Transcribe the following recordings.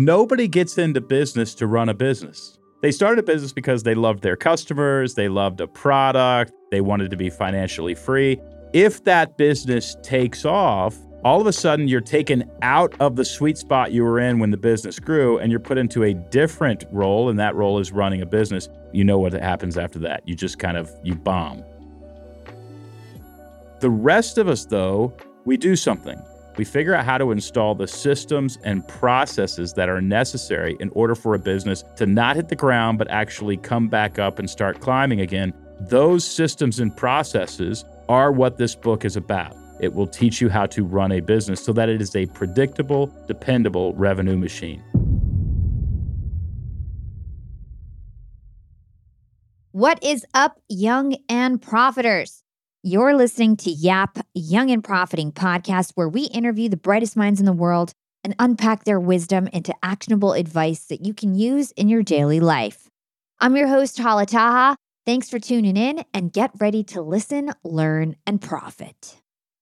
Nobody gets into business to run a business. They started a business because they loved their customers, they loved a product, they wanted to be financially free. If that business takes off, all of a sudden you're taken out of the sweet spot you were in when the business grew and you're put into a different role, and that role is running a business. You know what happens after that. You just you bomb. The rest of us, though, we do something. We figure out how to install the systems and processes that are necessary in order for a business to not hit the ground, but actually come back up and start climbing again. Those systems and processes are what this book is about. It will teach you how to run a business so that it is a predictable, dependable revenue machine. What is up, young and profiters? You're listening to Yap Young and Profiting podcast, where we interview the brightest minds in the world and unpack their wisdom into actionable advice that you can use in your daily life. I'm your host, Hala Taha. Thanks for tuning in, and get ready to listen, learn, and profit.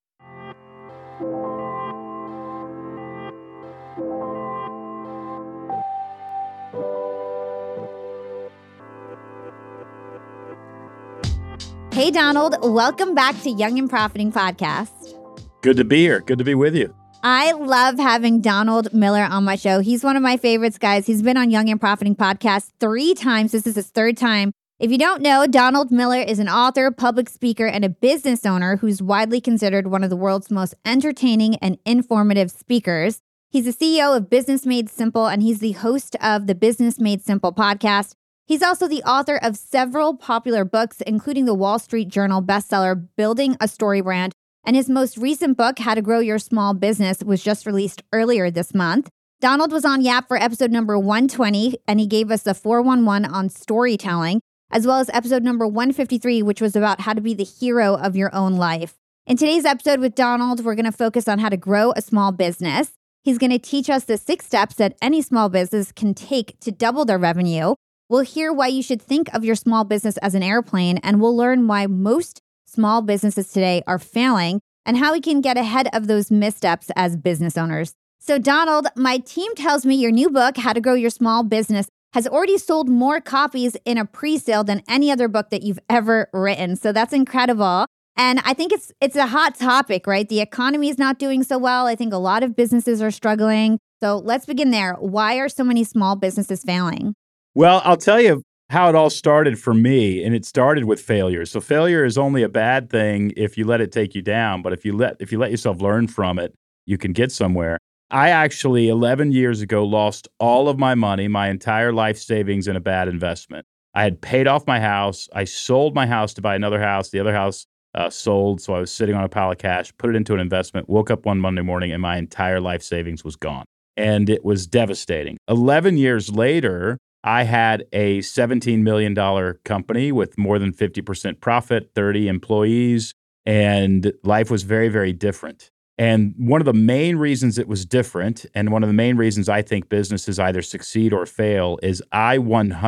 Hey, Donald. Welcome back to Young and Profiting Podcast. Good to be here. Good to be with you. I love having Donald Miller on my show. He's one of my favorites, guys. He's been on Young and Profiting Podcast 3 times. This is his 3rd time. If you don't know, Donald Miller is an author, public speaker, and a business owner who's widely considered one of the world's most entertaining and informative speakers. He's the CEO of Business Made Simple, and he's the host of the Business Made Simple podcast. He's also the author of several popular books, including the Wall Street Journal bestseller, Building a Story Brand. And his most recent book, How to Grow Your Small Business, was just released earlier this month. Donald was on Yap for episode number 120, and he gave us the 411 on storytelling, as well as episode number 153, which was about how to be the hero of your own life. In today's episode with Donald, we're going to focus on how to grow a small business. He's going to teach us the 6 steps that any small business can take to double their revenue. We'll hear why you should think of your small business as an airplane, and we'll learn why most small businesses today are failing and how we can get ahead of those missteps as business owners. So, Donald, my team tells me your new book, How to Grow Your Small Business, has already sold more copies in a pre-sale than any other book that you've ever written. So that's incredible. And I think it's a hot topic, right? The economy is not doing so well. I think a lot of businesses are struggling. So let's begin there. Why are so many small businesses failing? Well, I'll tell you how it all started for me, and it started with failure. So failure is only a bad thing if you let it take you down, but if you let yourself learn from it, you can get somewhere. I actually, 11 years ago, lost all of my money, my entire life savings in a bad investment. I had paid off my house. I sold my house to buy another house. The other house sold, so I was sitting on a pile of cash, put it into an investment, woke up one Monday morning, and my entire life savings was gone. And it was devastating. 11 years later, I had a $17 million company with more than 50% profit, 30 employees, and life was very, very different. And one of the main reasons it was different, and one of the main reasons I think businesses either succeed or fail, is I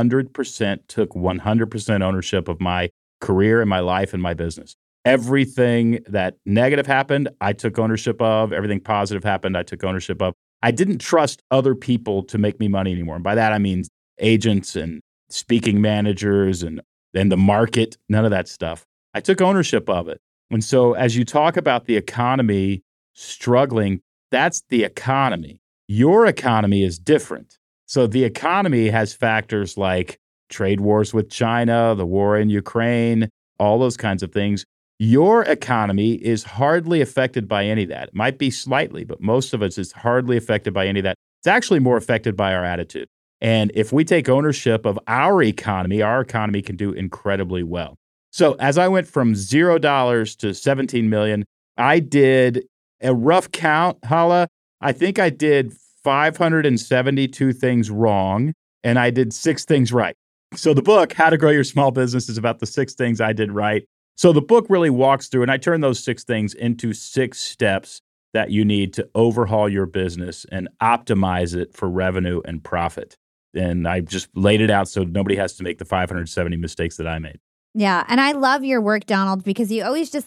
100% took 100% ownership of my career and my life and my business. Everything that negative happened, I took ownership of. Everything positive happened, I took ownership of. I didn't trust other people to make me money anymore. And by that, I mean agents and speaking managers and the market, none of that stuff. I took ownership of it. And so as you talk about the economy struggling, that's the economy. Your economy is different. So the economy has factors like trade wars with China, the war in Ukraine, all those kinds of things. Your economy is hardly affected by any of that. It might be slightly, but most of us is hardly affected by any of that. It's actually more affected by our attitude. And if we take ownership of our economy can do incredibly well. So as I went from $0 to 17 million, I did a rough count, Hala. I think I did 572 things wrong, and I did 6 things right. So the book, How to Grow Your Small Business, is about the 6 things I did right. So the book really walks through, and I turn those 6 things into 6 steps that you need to overhaul your business and optimize it for revenue and profit. And I just laid it out so nobody has to make the 570 mistakes that I made. Yeah. And I love your work, Donald, because you always just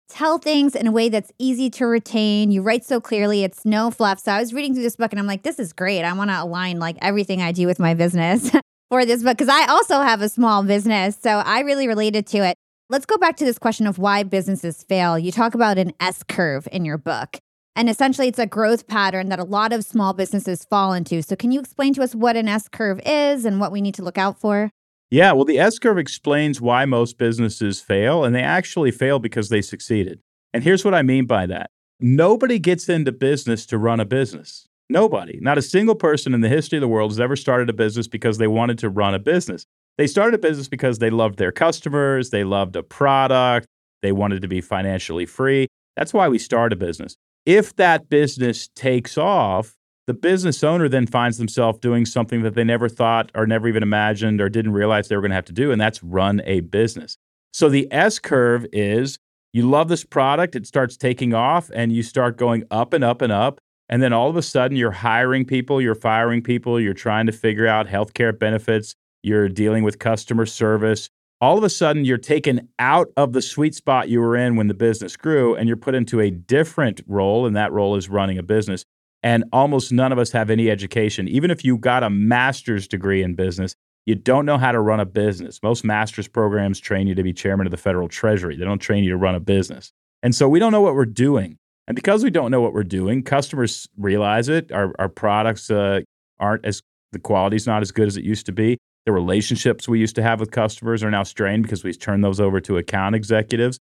tell things in a way that's easy to retain. You write so clearly, it's no fluff. So I was reading through this book and I'm like, this is great. I want to align like everything I do with my business for this book because I also have a small business. So I really related to it. Let's go back to this question of why businesses fail. You talk about an S curve in your book. And essentially, it's a growth pattern that a lot of small businesses fall into. So can you explain to us what an S curve is and what we need to look out for? Yeah, well, the S curve explains why most businesses fail, and they actually fail because they succeeded. And here's what I mean by that. Nobody gets into business to run a business. Nobody. Not a single person in the history of the world has ever started a business because they wanted to run a business. They started a business because they loved their customers, they loved a product, they wanted to be financially free. That's why we start a business. If that business takes off, the business owner then finds themselves doing something that they never thought or never even imagined or didn't realize they were going to have to do, and that's run a business. So the S curve is you love this product, it starts taking off, and you start going up and up and up, and then all of a sudden you're hiring people, you're firing people, you're trying to figure out healthcare benefits, you're dealing with customer service. All of a sudden, you're taken out of the sweet spot you were in when the business grew, and you're put into a different role, and that role is running a business. And almost none of us have any education. Even if you got a master's degree in business, you don't know how to run a business. Most master's programs train you to be chairman of the federal treasury. They don't train you to run a business. And so we don't know what we're doing. And because we don't know what we're doing, customers realize it. Our products aren't as, the quality's not as good as it used to be. The relationships we used to have with customers are now strained because we turned those over to account executives.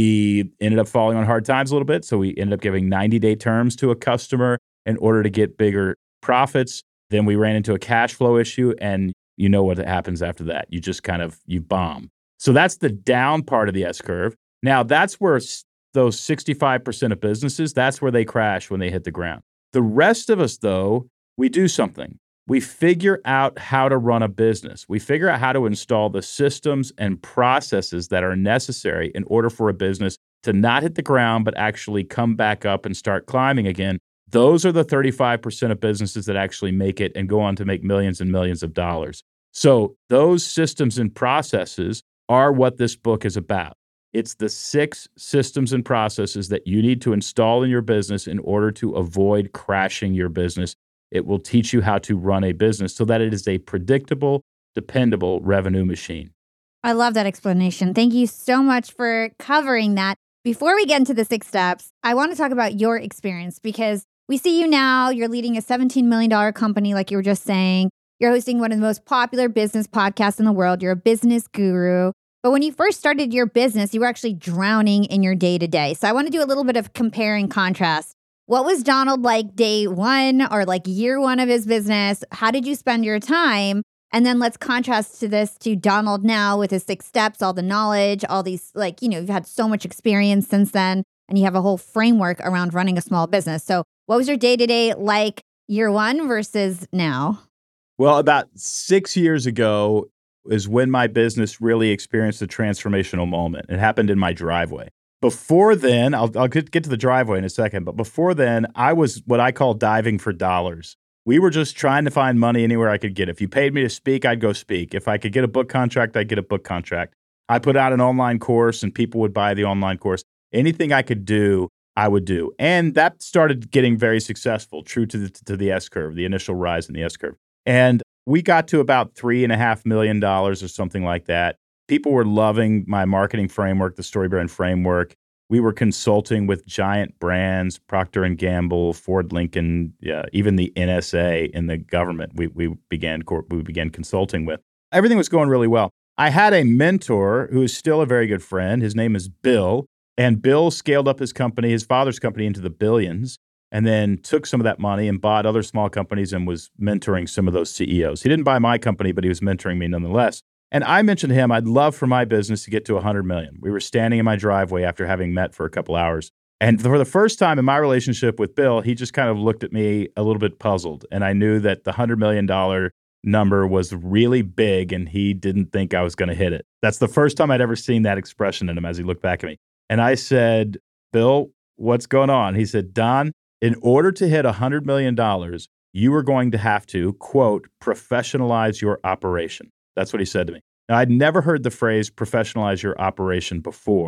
We ended up falling on hard times a little bit, so we ended up giving 90-day terms to a customer in order to get bigger profits. Then we ran into a cash flow issue, and you know what happens after that. You just you bomb. So that's the down part of the S curve. Now, that's where those 65% of businesses, that's where they crash when they hit the ground. The rest of us, though, we do something. We figure out how to run a business. We figure out how to install the systems and processes that are necessary in order for a business to not hit the ground, but actually come back up and start climbing again. Those are the 35% of businesses that actually make it and go on to make millions and millions of dollars. So those systems and processes are what this book is about. It's the 6 systems and processes that you need to install in your business in order to avoid crashing your business. It will teach you how to run a business so that it is a predictable, dependable revenue machine. I love that explanation. Thank you so much for covering that. Before we get into the 6 steps, I want to talk about your experience because we see you now. You're leading a $17 million company, like you were just saying. You're hosting one of the most popular business podcasts in the world. You're a business guru. But when you first started your business, you were actually drowning in your day-to-day. So I want to do a little bit of compare and contrast. What was Donald like day one or like year one of his business? How did you spend your time? And then let's contrast to Donald now with his 6 steps, all the knowledge, all these, you've had so much experience since then, and you have a whole framework around running a small business. So what was your day-to-day like year one versus now? Well, about 6 years ago is when my business really experienced a transformational moment. It happened in my driveway. Before then, I'll get to the driveway in a second, but before then, I was what I call diving for dollars. We were just trying to find money anywhere I could get. If you paid me to speak, I'd go speak. If I could get a book contract, I'd get a book contract. I put out an online course and people would buy the online course. Anything I could do, I would do. And that started getting very successful, true to the S curve, the initial rise in the S curve. And we got to about $3.5 million or something like that. People were loving my marketing framework, the StoryBrand framework. We were consulting with giant brands, Procter & Gamble, Ford Lincoln, even the NSA in the government we began consulting with. Everything was going really well. I had a mentor who is still a very good friend. His name is Bill. And Bill scaled up his company, his father's company, into the billions, and then took some of that money and bought other small companies and was mentoring some of those CEOs. He didn't buy my company, but he was mentoring me nonetheless. And I mentioned to him, I'd love for my business to get to 100 million. We were standing in my driveway after having met for a couple hours. And for the first time in my relationship with Bill, he just kind of looked at me a little bit puzzled. And I knew that the $100 million number was really big and he didn't think I was going to hit it. That's the first time I'd ever seen that expression in him as he looked back at me. And I said, Bill, what's going on? He said, Don, in order to hit $100 million, you are going to have to, quote, professionalize your operation. That's what he said to me. Now, I'd never heard the phrase professionalize your operation before,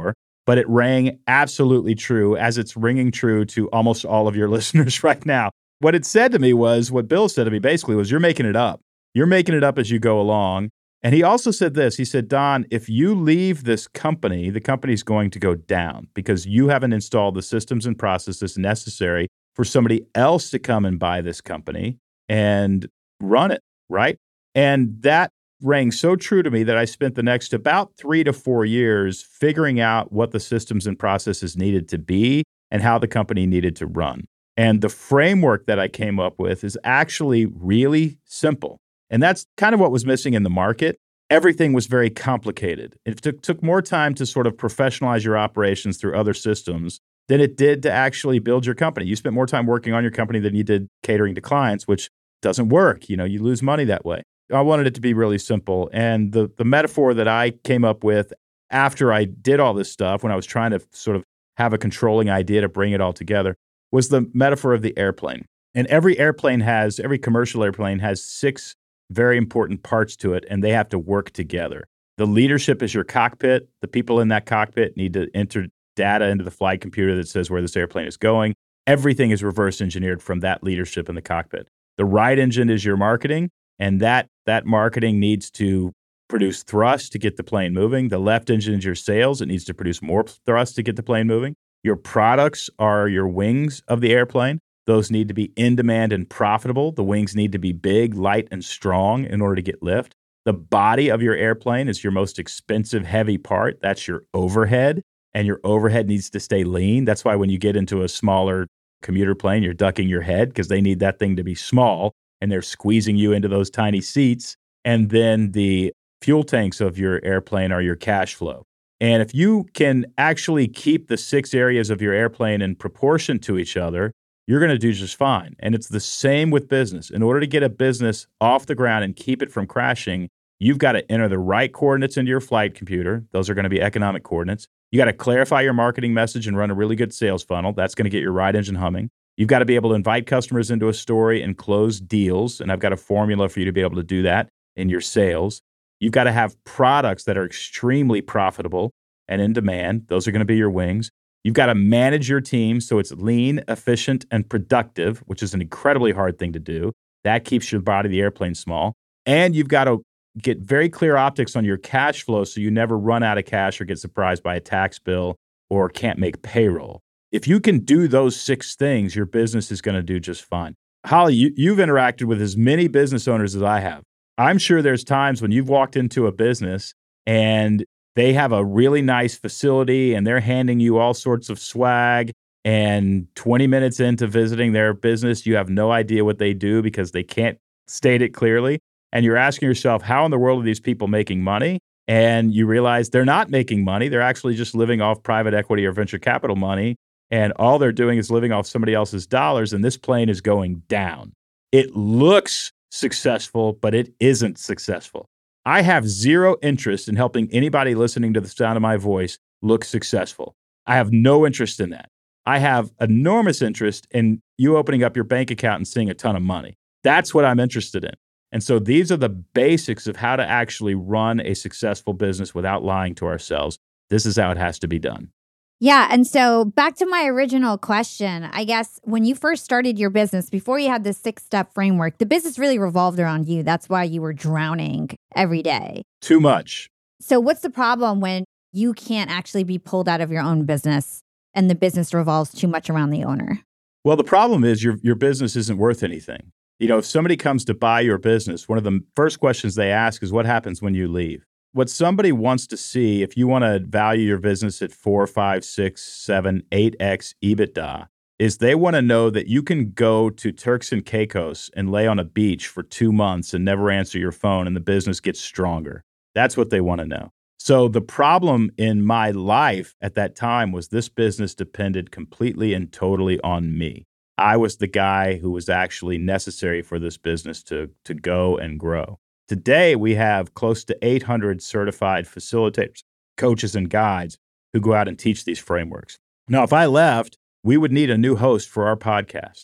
but it rang absolutely true, as it's ringing true to almost all of your listeners right now. What it said to me was, what Bill said to me basically was, you're making it up. You're making it up as you go along. And he also said this. He said, Don, if you leave this company, the company's going to go down because you haven't installed the systems and processes necessary for somebody else to come and buy this company and run it, right? And that rang so true to me that I spent the next about 3 to 4 years figuring out what the systems and processes needed to be and how the company needed to run. And the framework that I came up with is actually really simple. And that's kind of what was missing in the market. Everything was very complicated. It took more time to sort of professionalize your operations through other systems than it did to actually build your company. You spent more time working on your company than you did catering to clients, which doesn't work. You lose money that way. I wanted it to be really simple. And the metaphor that I came up with after I did all this stuff, when I was trying to sort of have a controlling idea to bring it all together, was the metaphor of the airplane. And every commercial airplane has 6 very important parts to it, and they have to work together. The leadership is your cockpit. The people in that cockpit need to enter data into the flight computer that says where this airplane is going. Everything is reverse engineered from that leadership in the cockpit. The right engine is your marketing, and that marketing needs to produce thrust to get the plane moving. The left engine is your sales. It needs to produce more thrust to get the plane moving. Your products are your wings of the airplane. Those need to be in demand and profitable. The wings need to be big, light, and strong in order to get lift. The body of your airplane is your most expensive, heavy part. That's your overhead, and your overhead needs to stay lean. That's why when you get into a smaller commuter plane, you're ducking your head because they need that thing to be small, and they're squeezing you into those tiny seats. And then the fuel tanks of your airplane are your cash flow. And if you can actually keep the 6 areas of your airplane in proportion to each other, you're going to do just fine. And it's the same with business. In order to get a business off the ground and keep it from crashing, you've got to enter the right coordinates into your flight computer. Those are going to be economic coordinates. You got to clarify your marketing message and run a really good sales funnel. That's going to get your right engine humming. You've got to be able to invite customers into a story and close deals. And I've got a formula for you to be able to do that in your sales. You've got to have products that are extremely profitable and in demand. Those are going to be your wings. You've got to manage your team so it's lean, efficient, and productive, which is an incredibly hard thing to do. That keeps your body of the airplane small. And you've got to get very clear optics on your cash flow so you never run out of cash or get surprised by a tax bill or can't make payroll. If you can do those 6 things, your business is going to do just fine. Holly, you've interacted with as many business owners as I have. I'm sure there's times when you've walked into a business and they have a really nice facility and they're handing you all sorts of swag, and 20 minutes into visiting their business, you have no idea what they do because they can't state it clearly. And you're asking yourself, how in the world are these people making money? And you realize they're not making money. They're actually just living off private equity or venture capital money. And all they're doing is living off somebody else's dollars. And this plane is going down. It looks successful, but it isn't successful. I have zero interest in helping anybody listening to the sound of my voice look successful. I have no interest in that. I have enormous interest in you opening up your bank account and seeing a ton of money. That's what I'm interested in. And so these are the basics of how to actually run a successful business without lying to ourselves. This is how it has to be done. Yeah. And so back to my original question, I guess when you first started your business, before you had this 6-step framework, the business really revolved around you. That's why you were drowning every day. Too much. So what's the problem when you can't actually be pulled out of your own business and the business revolves too much around the owner? Well, the problem is your business isn't worth anything. If somebody comes to buy your business, one of the first questions they ask is what happens when you leave? What somebody wants to see, if you want to value your business at 4, 5, 6, 7, 8x EBITDA, is they want to know that you can go to Turks and Caicos and lay on a beach for 2 months and never answer your phone and the business gets stronger. That's what they want to know. So the problem in my life at that time was this business depended completely and totally on me. I was the guy who was actually necessary for this business to go and grow. Today, we have close to 800 certified facilitators, coaches, and guides who go out and teach these frameworks. Now, if I left, we would need a new host for our podcast.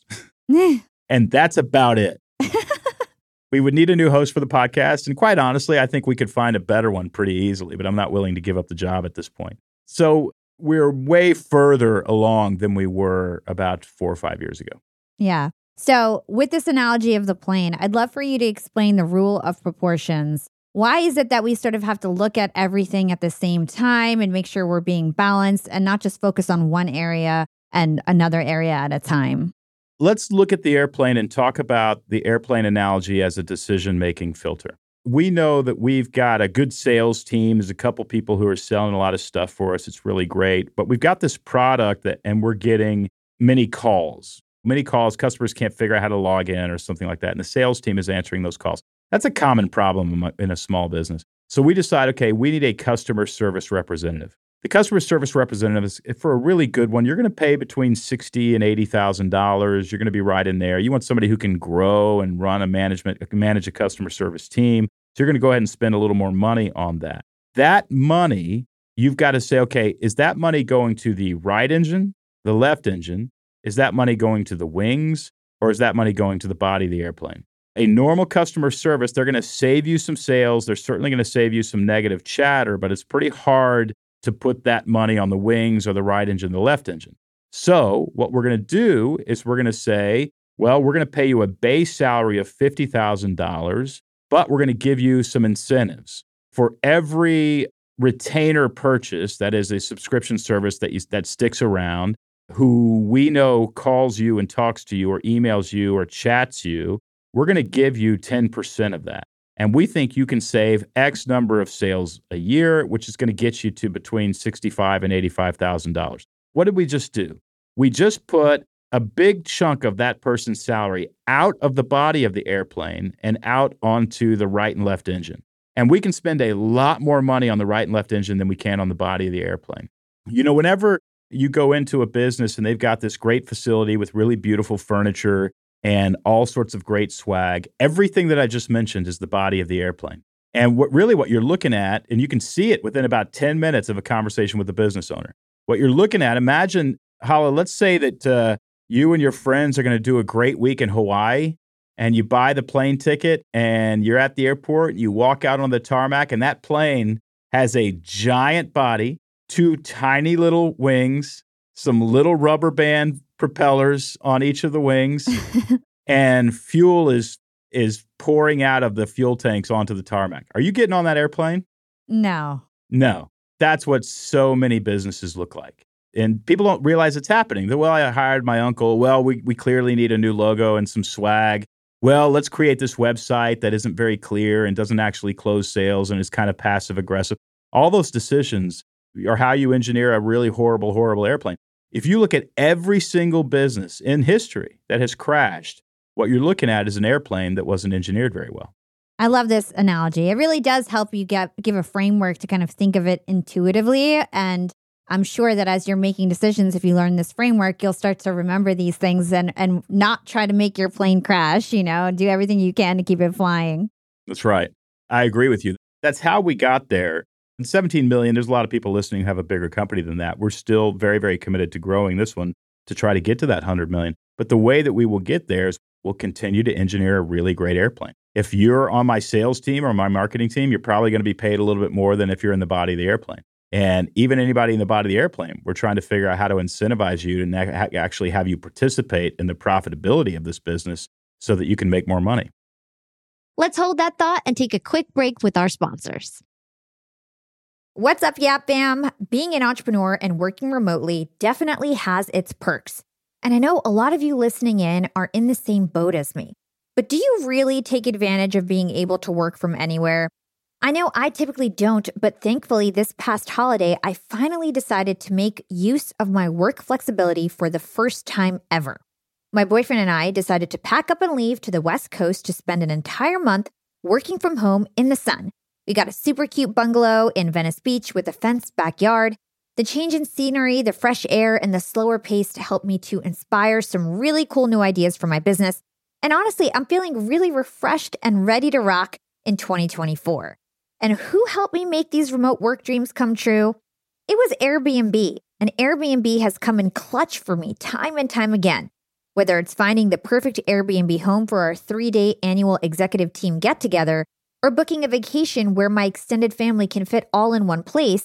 And that's about it. We would need a new host for the podcast. And quite honestly, I think we could find a better one pretty easily, but I'm not willing to give up the job at this point. So we're way further along than we were about 4 or 5 years ago. Yeah. So with this analogy of the plane, I'd love for you to explain the rule of proportions. Why is it that we sort of have to look at everything at the same time and make sure we're being balanced and not just focus on one area and another area at a time? Let's look at the airplane and talk about the airplane analogy as a decision-making filter. We know that we've got a good sales team. There's a couple people who are selling a lot of stuff for us. It's really great. But we've got this product and we're getting many calls. Many calls, customers can't figure out how to log in or something like that. And the sales team is answering those calls. That's a common problem in a small business. So we decide, okay, we need a customer service representative. The customer service representative is, for a really good one, you're going to pay between $60,000 and $80,000. You're going to be right in there. You want somebody who can grow and manage a customer service team. So you're going to go ahead and spend a little more money on that. That money, you've got to say, okay, is that money going to the right engine, the left engine? Is that money going to the wings, or is that money going to the body of the airplane? A normal customer service, they're going to save you some sales. They're certainly going to save you some negative chatter, but it's pretty hard to put that money on the wings or the right engine, the left engine. So what we're going to do is we're going to say, well, we're going to pay you a base salary of $50,000, but we're going to give you some incentives. For every retainer purchase, that is a subscription service that sticks around, who we know calls you and talks to you or emails you or chats you, we're going to give you 10% of that. And we think you can save X number of sales a year, which is going to get you to between $65,000 and $85,000. What did we just do? We just put a big chunk of that person's salary out of the body of the airplane and out onto the right and left engine. And we can spend a lot more money on the right and left engine than we can on the body of the airplane. You know, whenever you go into a business and they've got this great facility with really beautiful furniture and all sorts of great swag, everything that I just mentioned is the body of the airplane. And what you're looking at, and you can see it within about 10 minutes of a conversation with the business owner. What you're looking at, imagine, Hala, let's say that you and your friends are going to do a great week in Hawaii, and you buy the plane ticket, and you're at the airport, and you walk out on the tarmac, and that plane has a giant body, 2 tiny little wings, some little rubber band propellers on each of the wings, and fuel is pouring out of the fuel tanks onto the tarmac. Are you getting on that airplane? No. No. That's what so many businesses look like. And people don't realize it's happening. Well, I hired my uncle. Well, we clearly need a new logo and some swag. Well, let's create this website that isn't very clear and doesn't actually close sales and is kind of passive aggressive. All those decisions are how you engineer a really horrible, horrible airplane. If you look at every single business in history that has crashed, what you're looking at is an airplane that wasn't engineered very well. I love this analogy. It really does help you give a framework to kind of think of it intuitively. And I'm sure that as you're making decisions, if you learn this framework, you'll start to remember these things and not try to make your plane crash, and do everything you can to keep it flying. That's right. I agree with you. That's how we got there. And 17 million, there's a lot of people listening who have a bigger company than that. We're still very, very committed to growing this one to try to get to that 100 million. But the way that we will get there is we'll continue to engineer a really great airplane. If you're on my sales team or my marketing team, you're probably going to be paid a little bit more than if you're in the body of the airplane. And even anybody in the body of the airplane, we're trying to figure out how to incentivize you to actually have you participate in the profitability of this business so that you can make more money. Let's hold that thought and take a quick break with our sponsors. What's up, Yap Fam? Being an entrepreneur and working remotely definitely has its perks. And I know a lot of you listening in are in the same boat as me. But do you really take advantage of being able to work from anywhere? I know I typically don't, but thankfully this past holiday, I finally decided to make use of my work flexibility for the first time ever. My boyfriend and I decided to pack up and leave to the West Coast to spend an entire month working from home in the sun. We got a super cute bungalow in Venice Beach with a fenced backyard. The change in scenery, the fresh air, and the slower pace helped me to inspire some really cool new ideas for my business. And honestly, I'm feeling really refreshed and ready to rock in 2024. And who helped me make these remote work dreams come true? It was Airbnb. And Airbnb has come in clutch for me time and time again. Whether it's finding the perfect Airbnb home for our 3-day annual executive team get-together, or booking a vacation where my extended family can fit all in one place,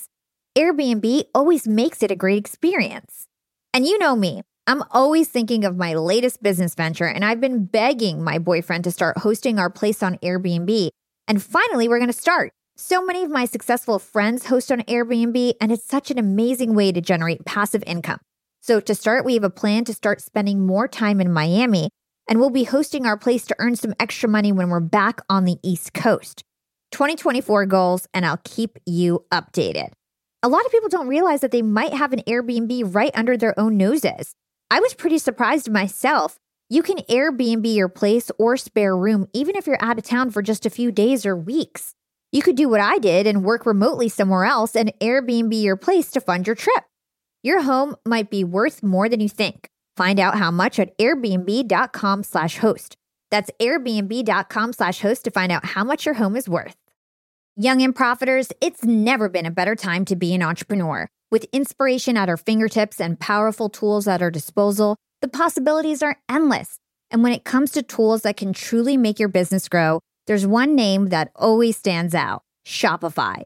Airbnb always makes it a great experience. And you know me, I'm always thinking of my latest business venture, and I've been begging my boyfriend to start hosting our place on Airbnb. And finally, we're going to start. So many of my successful friends host on Airbnb, and it's such an amazing way to generate passive income. So to start, we have a plan to start spending more time in Miami, and we'll be hosting our place to earn some extra money when we're back on the East Coast. 2024 goals, and I'll keep you updated. A lot of people don't realize that they might have an Airbnb right under their own noses. I was pretty surprised myself. You can Airbnb your place or spare room even if you're out of town for just a few days or weeks. You could do what I did and work remotely somewhere else and Airbnb your place to fund your trip. Your home might be worth more than you think. Find out how much at airbnb.com/host. That's airbnb.com/host to find out how much your home is worth. Young and profiters, it's never been a better time to be an entrepreneur. With inspiration at our fingertips and powerful tools at our disposal, the possibilities are endless. And when it comes to tools that can truly make your business grow, there's one name that always stands out: Shopify.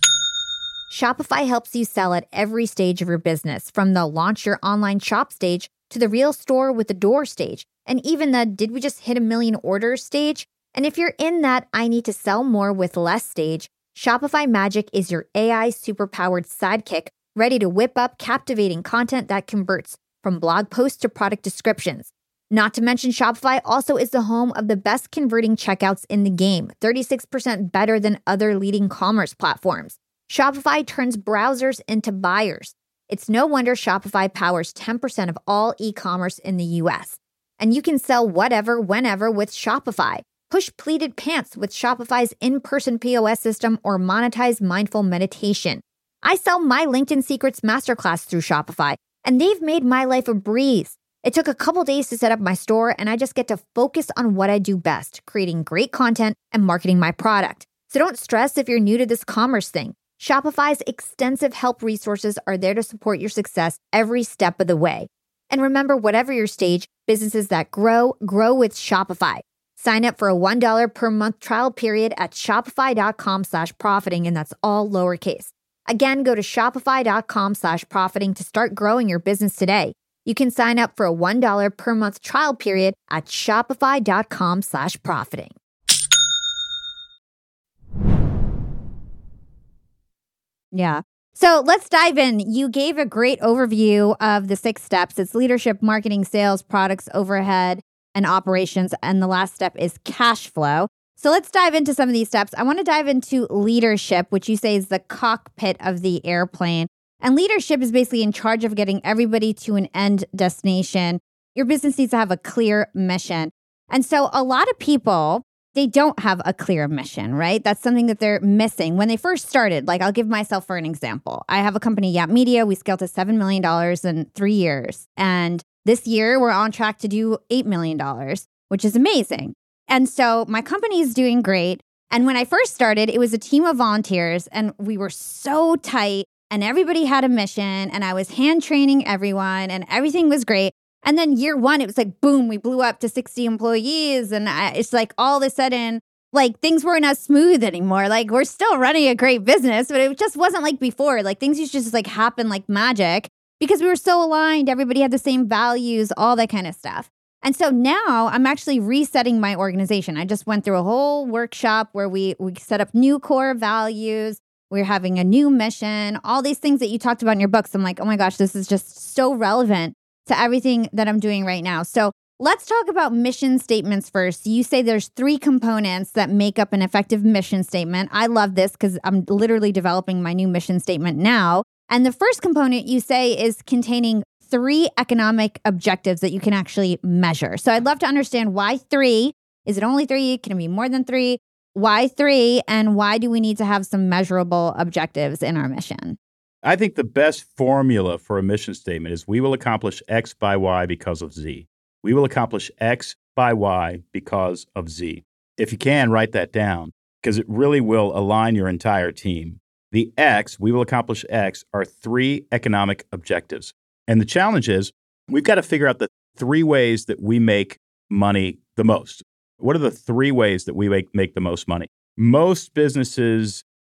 Shopify helps you sell at every stage of your business, from the launch your online shop stage to the real store with the door stage, and even the did we just hit 1 million orders stage? And if you're in that I need to sell more with less stage, Shopify Magic is your AI superpowered sidekick, ready to whip up captivating content that converts from blog posts to product descriptions. Not to mention, Shopify also is the home of the best converting checkouts in the game, 36% better than other leading commerce platforms. Shopify turns browsers into buyers. It's no wonder Shopify powers 10% of all e-commerce in the US. And you can sell whatever, whenever with Shopify. Push pleated pants with Shopify's in-person POS system or monetize mindful meditation. I sell my LinkedIn Secrets Masterclass through Shopify, and they've made my life a breeze. It took a couple days to set up my store, and I just get to focus on what I do best, creating great content and marketing my product. So don't stress if you're new to this commerce thing. Shopify's extensive help resources are there to support your success every step of the way. And remember, whatever your stage, businesses that grow with Shopify. Sign up for a $1 per month trial period at shopify.com/profiting, and that's all lowercase. Again, go to shopify.com/profiting to start growing your business today. You can sign up for a $1 per month trial period at shopify.com/profiting. Yeah. So let's dive in. You gave a great overview of the 6 steps. It's leadership, marketing, sales, products, overhead, and operations. And the last step is cash flow. So let's dive into some of these steps. I want to dive into leadership, which you say is the cockpit of the airplane. And leadership is basically in charge of getting everybody to an end destination. Your business needs to have a clear mission. And so a lot of people, they don't have a clear mission, right? That's something that they're missing. When they first started, like I'll give myself for an example. I have a company, Yap Media. We scaled to $7 million in 3 years. And this year, we're on track to do $8 million, which is amazing. And so my company is doing great. And when I first started, it was a team of volunteers, and we were so tight, and everybody had a mission, and I was hand training everyone, and everything was great. And then year 1, it was like, boom, we blew up to 60 employees. And it's like all of a sudden, like things weren't as smooth anymore. Like we're still running a great business, but it just wasn't like before. Like things used to just like happen like magic because we were so aligned. Everybody had the same values, all that kind of stuff. And so now I'm actually resetting my organization. I just went through a whole workshop where we set up new core values. We're having a new mission, all these things that you talked about in your books. I'm like, oh my gosh, this is just so relevant to everything that I'm doing right now. So let's talk about mission statements first. You say there's 3 components that make up an effective mission statement. I love this because I'm literally developing my new mission statement now. And the first component you say is containing 3 economic objectives that you can actually measure. So I'd love to understand why 3. Is it only 3? Can it be more than 3? Why 3? And why do we need to have some measurable objectives in our mission? I think the best formula for a mission statement is we will accomplish X by Y because of Z. We will accomplish X by Y because of Z. If you can, write that down because it really will align your entire team. The X, we will accomplish X, are 3 economic objectives. And the challenge is we've got to figure out the 3 ways that we make money the most. What are the 3 ways that we make the most money? Most businesses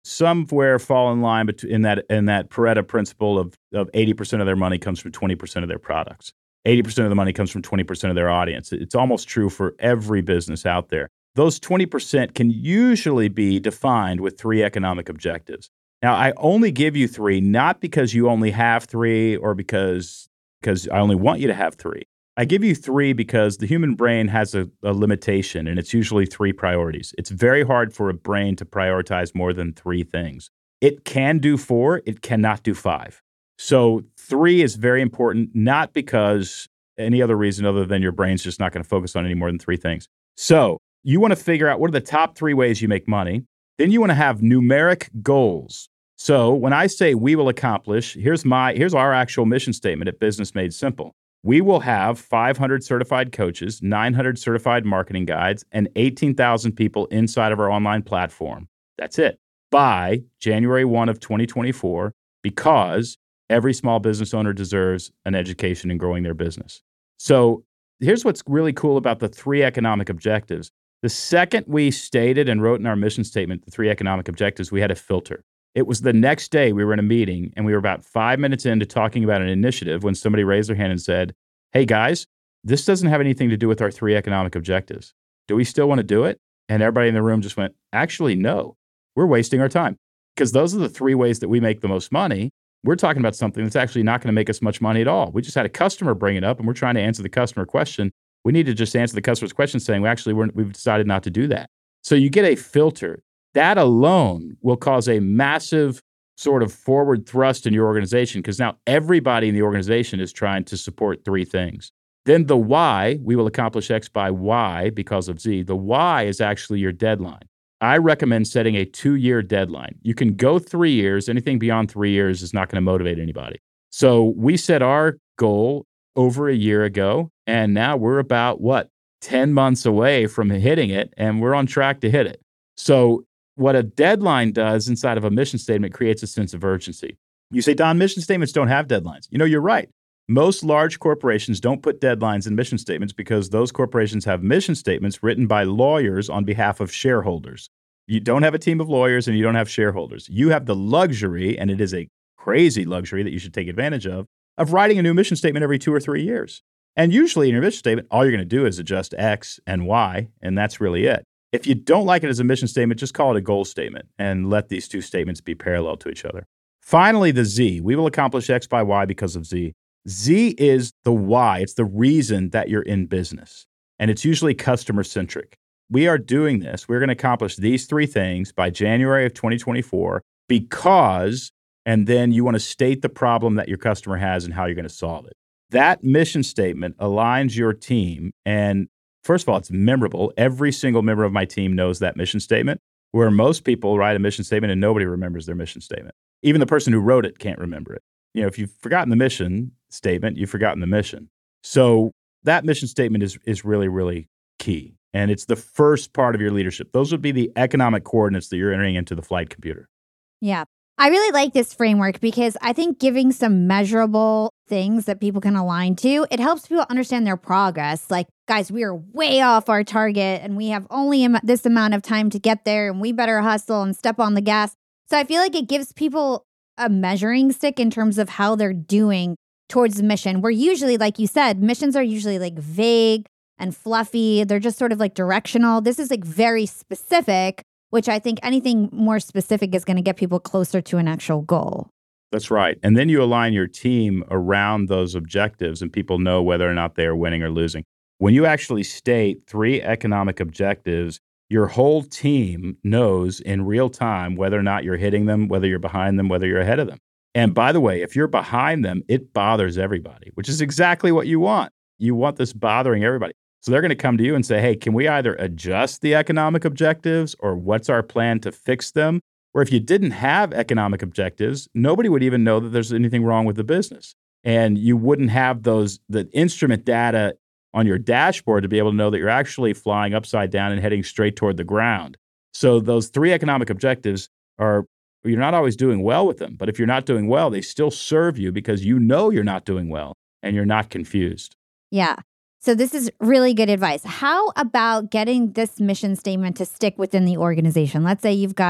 somewhere fall in line in that Pareto principle of 80% of their money comes from 20% of their products. 80% of the money comes from 20% of their audience. It's almost true for every business out there. Those 20% can usually be defined with 3 economic objectives. Now, I only give you 3, not because you only have 3 or because I only want you to have 3. I give you 3 because the human brain has a limitation, and it's usually 3 priorities. It's very hard for a brain to prioritize more than 3 things. It can do 4, it cannot do 5. So 3 is very important, not because any other reason other than your brain's just not going to focus on any more than 3 things. So you want to figure out what are the top 3 ways you make money. Then you want to have numeric goals. So when I say we will accomplish, here's our actual mission statement at Business Made Simple. We will have 500 certified coaches, 900 certified marketing guides, and 18,000 people inside of our online platform. That's it. By January 1 of 2024, because every small business owner deserves an education in growing their business. So here's what's really cool about the 3 economic objectives. The second we stated and wrote in our mission statement the 3 economic objectives, we had a filter. It was the next day we were in a meeting and we were about 5 minutes into talking about an initiative when somebody raised their hand and said, "Hey guys, this doesn't have anything to do with our 3 economic objectives. Do we still want to do it?" And everybody in the room just went, "Actually, no, we're wasting our time." Because those are the 3 ways that we make the most money. We're talking about something that's actually not going to make us much money at all. We just had a customer bring it up and we're trying to answer the customer question. We need to just answer the customer's question saying, we've decided not to do that. So you get a filter. That alone will cause a massive sort of forward thrust in your organization because now everybody in the organization is trying to support 3 things. Then the why, we will accomplish X by Y because of Z. The why is actually your deadline. I recommend setting a 2-year deadline. You can go 3 years. Anything beyond 3 years is not going to motivate anybody. So we set our goal over a year ago, and now we're about, 10 months away from hitting it, and we're on track to hit it. So what a deadline does inside of a mission statement creates a sense of urgency. You say, "Don, mission statements don't have deadlines." You're right. Most large corporations don't put deadlines in mission statements because those corporations have mission statements written by lawyers on behalf of shareholders. You don't have a team of lawyers and you don't have shareholders. You have the luxury, and it is a crazy luxury that you should take advantage of writing a new mission statement every 2 or 3 years. And usually in your mission statement, all you're going to do is adjust X and Y, and that's really it. If you don't like it as a mission statement, just call it a goal statement and let these 2 statements be parallel to each other. Finally, the Z. We will accomplish X by Y because of Z. Z is the why. It's the reason that you're in business. And it's usually customer-centric. We are doing this. We're going to accomplish these 3 things by January of 2024 because, and then you want to state the problem that your customer has and how you're going to solve it. That mission statement aligns your team. And first of all, it's memorable. Every single member of my team knows that mission statement, where most people write a mission statement and nobody remembers their mission statement. Even the person who wrote it can't remember it. If you've forgotten the mission statement, you've forgotten the mission. So that mission statement is really, really key. And it's the first part of your leadership. Those would be the economic coordinates that you're entering into the flight computer. Yeah. I really like this framework because I think giving some measurable things that people can align to, it helps people understand their progress. Like, guys, we are way off our target and we have only this amount of time to get there and we better hustle and step on the gas. So I feel like it gives people a measuring stick in terms of how they're doing towards the mission. Where usually, like you said, missions are usually like vague and fluffy. They're just sort of like directional. This is like very specific, which I think anything more specific is going to get people closer to an actual goal. That's right. And then you align your team around those objectives and people know whether or not they are winning or losing. When you actually state 3 economic objectives, your whole team knows in real time whether or not you're hitting them, whether you're behind them, whether you're ahead of them. And by the way, if you're behind them, it bothers everybody, which is exactly what you want. You want this bothering everybody. So they're going to come to you and say, "Hey, can we either adjust the economic objectives or what's our plan to fix them?" Or if you didn't have economic objectives, nobody would even know that there's anything wrong with the business. And you wouldn't have the instrument data on your dashboard to be able to know that you're actually flying upside down and heading straight toward the ground. So those 3 economic objectives you're not always doing well with them. But if you're not doing well, they still serve you because you know you're not doing well and you're not confused. Yeah. So this is really good advice. How about getting this mission statement to stick within the organization? Let's say you've got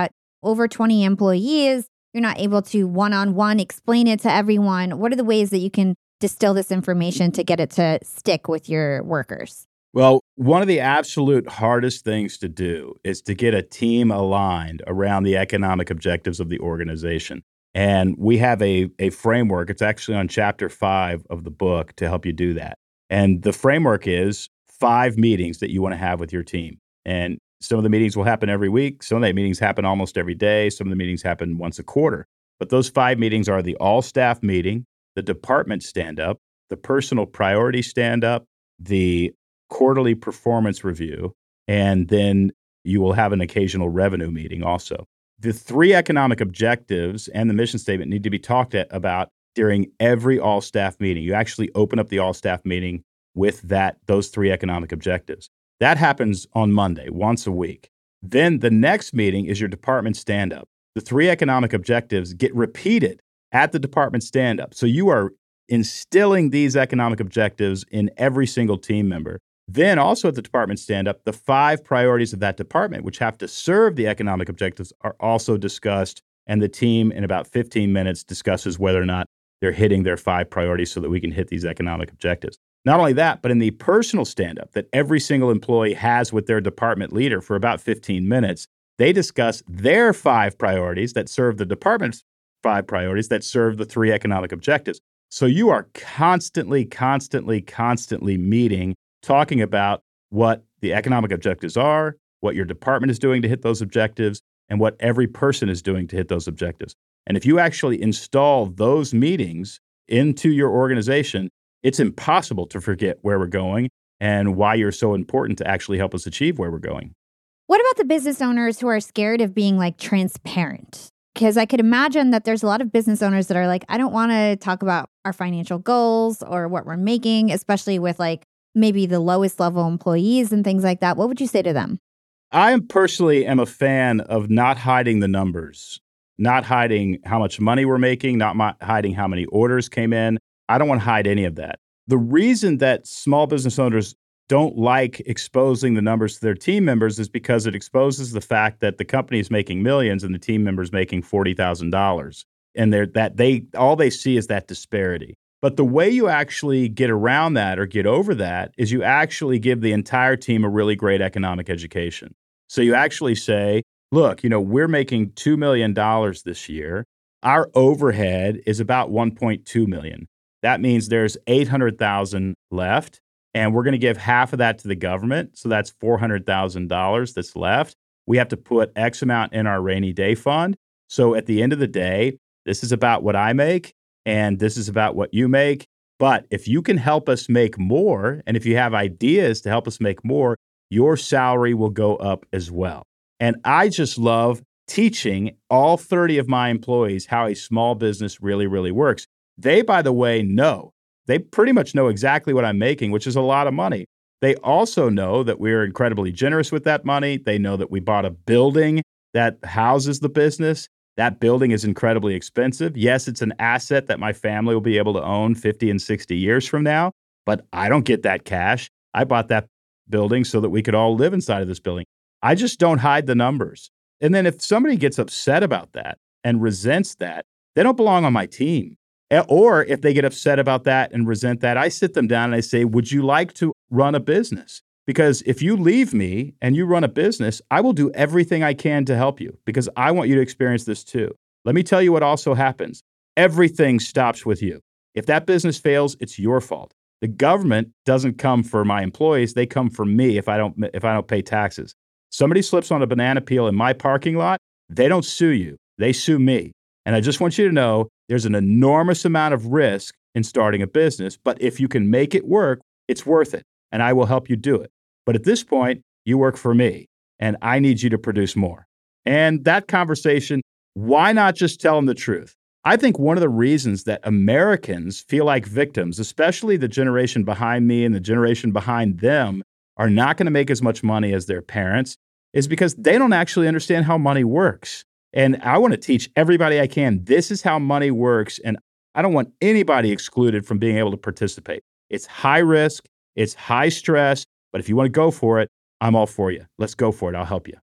over 20 employees. You're not able to one-on-one explain it to everyone. What are the ways that you can distill this information to get it to stick with your workers? Well, one of the absolute hardest things to do is to get a team aligned around the economic objectives of the organization. And we have a framework. It's actually on chapter 5 of the book to help you do that. And the framework is 5 meetings that you want to have with your team. And some of the meetings will happen every week. Some of the meetings happen almost every day. Some of the meetings happen once a quarter. But those 5 meetings are the all-staff meeting, the department stand-up, the personal priority stand-up, the quarterly performance review, and then you will have an occasional revenue meeting also. The 3 economic objectives and the mission statement need to be talked about during every all-staff meeting. You actually open up the all-staff meeting with those 3 economic objectives. That happens on Monday, once a week. Then the next meeting is your department stand-up. The 3 economic objectives get repeated at the department stand-up. So you are instilling these economic objectives in every single team member. Then also at the department stand-up, the 5 priorities of that department, which have to serve the economic objectives, are also discussed. And the team, in about 15 minutes, discusses whether or not they're hitting their 5 priorities so that we can hit these economic objectives. Not only that, but in the personal stand-up that every single employee has with their department leader for about 15 minutes, they discuss their 5 priorities that serve the department's 5 priorities that serve the 3 economic objectives. So you are constantly meeting, talking about what the economic objectives are, what your department is doing to hit those objectives, and what every person is doing to hit those objectives. And if you actually install those meetings into your organization, it's impossible to forget where we're going and why you're so important to actually help us achieve where we're going. What about the business owners who are scared of being transparent? Because I could imagine that there's a lot of business owners that are I don't want to talk about our financial goals or what we're making, especially with maybe the lowest level employees and things like that. What would you say to them? I personally am a fan of not hiding the numbers, not hiding how much money we're making, not hiding how many orders came in. I don't want to hide any of that. The reason that small business owners don't like exposing the numbers to their team members is because it exposes the fact that the company is making millions and the team member's making $40,000. And all they see is that disparity. But the way you actually get around that or get over that is you actually give the entire team a really great economic education. So you actually say, look, we're making $2 million this year. Our overhead is about $1.2 million. That means there's $800,000 left, and we're going to give half of that to the government. So that's $400,000 that's left. We have to put X amount in our rainy day fund. So at the end of the day, this is about what I make, and this is about what you make. But if you can help us make more, and if you have ideas to help us make more, your salary will go up as well. And I just love teaching all 30 of my employees how a small business really, really works. They, by the way, know. They pretty much know exactly what I'm making, which is a lot of money. They also know that we're incredibly generous with that money. They know that we bought a building that houses the business. That building is incredibly expensive. Yes, it's an asset that my family will be able to own 50 and 60 years from now, but I don't get that cash. I bought that building so that we could all live inside of this building. I just don't hide the numbers. And then if somebody gets upset about that and resents that, they don't belong on my team. Or if they get upset about that and resent that, I sit them down and I say, would you like to run a business? Because if you leave me and you run a business, I will do everything I can to help you because I want you to experience this too. Let me tell you what also happens. Everything stops with you. If that business fails, it's your fault. The government doesn't come for my employees. They come for me if I don't pay taxes. Somebody slips on a banana peel in my parking lot, they don't sue you. They sue me. And I just want you to know there's an enormous amount of risk in starting a business, but if you can make it work, it's worth it, and I will help you do it. But at this point, you work for me, and I need you to produce more. And that conversation, why not just tell them the truth? I think one of the reasons that Americans feel like victims, especially the generation behind me and the generation behind them, are not going to make as much money as their parents, is because they don't actually understand how money works. And I want to teach everybody I can, this is how money works, and I don't want anybody excluded from being able to participate. It's high risk, it's high stress, but if you want to go for it, I'm all for you. Let's go for it. I'll help you.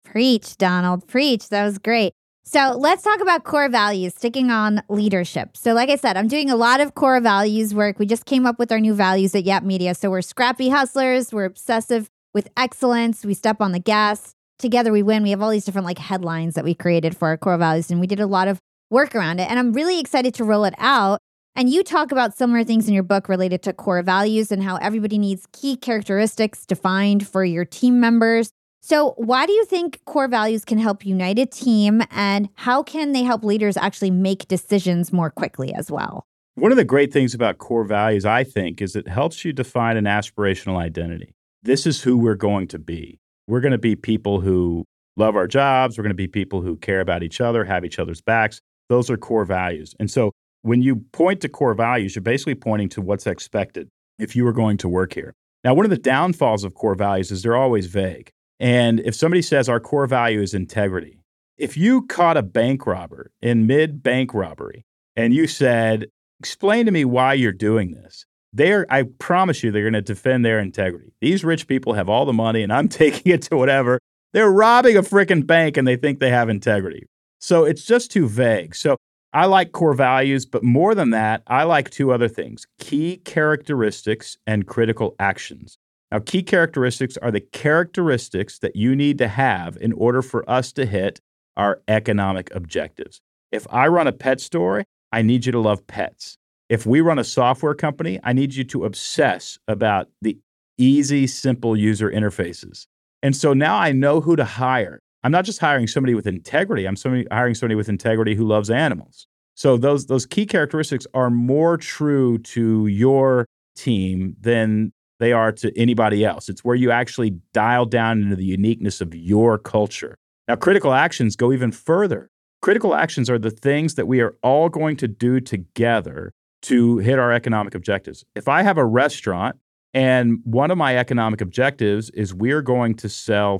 Preach, Donald. Preach. That was great. So let's talk about core values, sticking on leadership. So like I said, I'm doing a lot of core values work. We just came up with our new values at Yap Media. So we're scrappy hustlers. We're obsessive with excellence. We step on the gas. Together we win. We have all these different headlines that we created for our core values, and we did a lot of work around it. And I'm really excited to roll it out. And you talk about similar things in your book related to core values and how everybody needs key characteristics defined for your team members. So why do you think core values can help unite a team, and how can they help leaders actually make decisions more quickly as well? One of the great things about core values, I think, is it helps you define an aspirational identity. This is who we're going to be. We're going to be people who love our jobs. We're going to be people who care about each other, have each other's backs. Those are core values. And so when you point to core values, you're basically pointing to what's expected if you were going to work here. Now, one of the downfalls of core values is they're always vague. And if somebody says our core value is integrity, if you caught a bank robber in mid-bank robbery and you said, explain to me why you're doing this, I promise you they're going to defend their integrity. These rich people have all the money and I'm taking it to whatever. They're robbing a freaking bank and they think they have integrity. So it's just too vague. So I like core values, but more than that, I like two other things: key characteristics and critical actions. Now, key characteristics are the characteristics that you need to have in order for us to hit our economic objectives. If I run a pet store, I need you to love pets. If we run a software company, I need you to obsess about the easy, simple user interfaces. And so now I know who to hire. I'm not just hiring somebody with integrity. I'm hiring somebody with integrity who loves animals. So those key characteristics are more true to your team than they are to anybody else. It's where you actually dial down into the uniqueness of your culture. Now, critical actions go even further. Critical actions are the things that we are all going to do together to hit our economic objectives. If I have a restaurant and one of my economic objectives is we're going to sell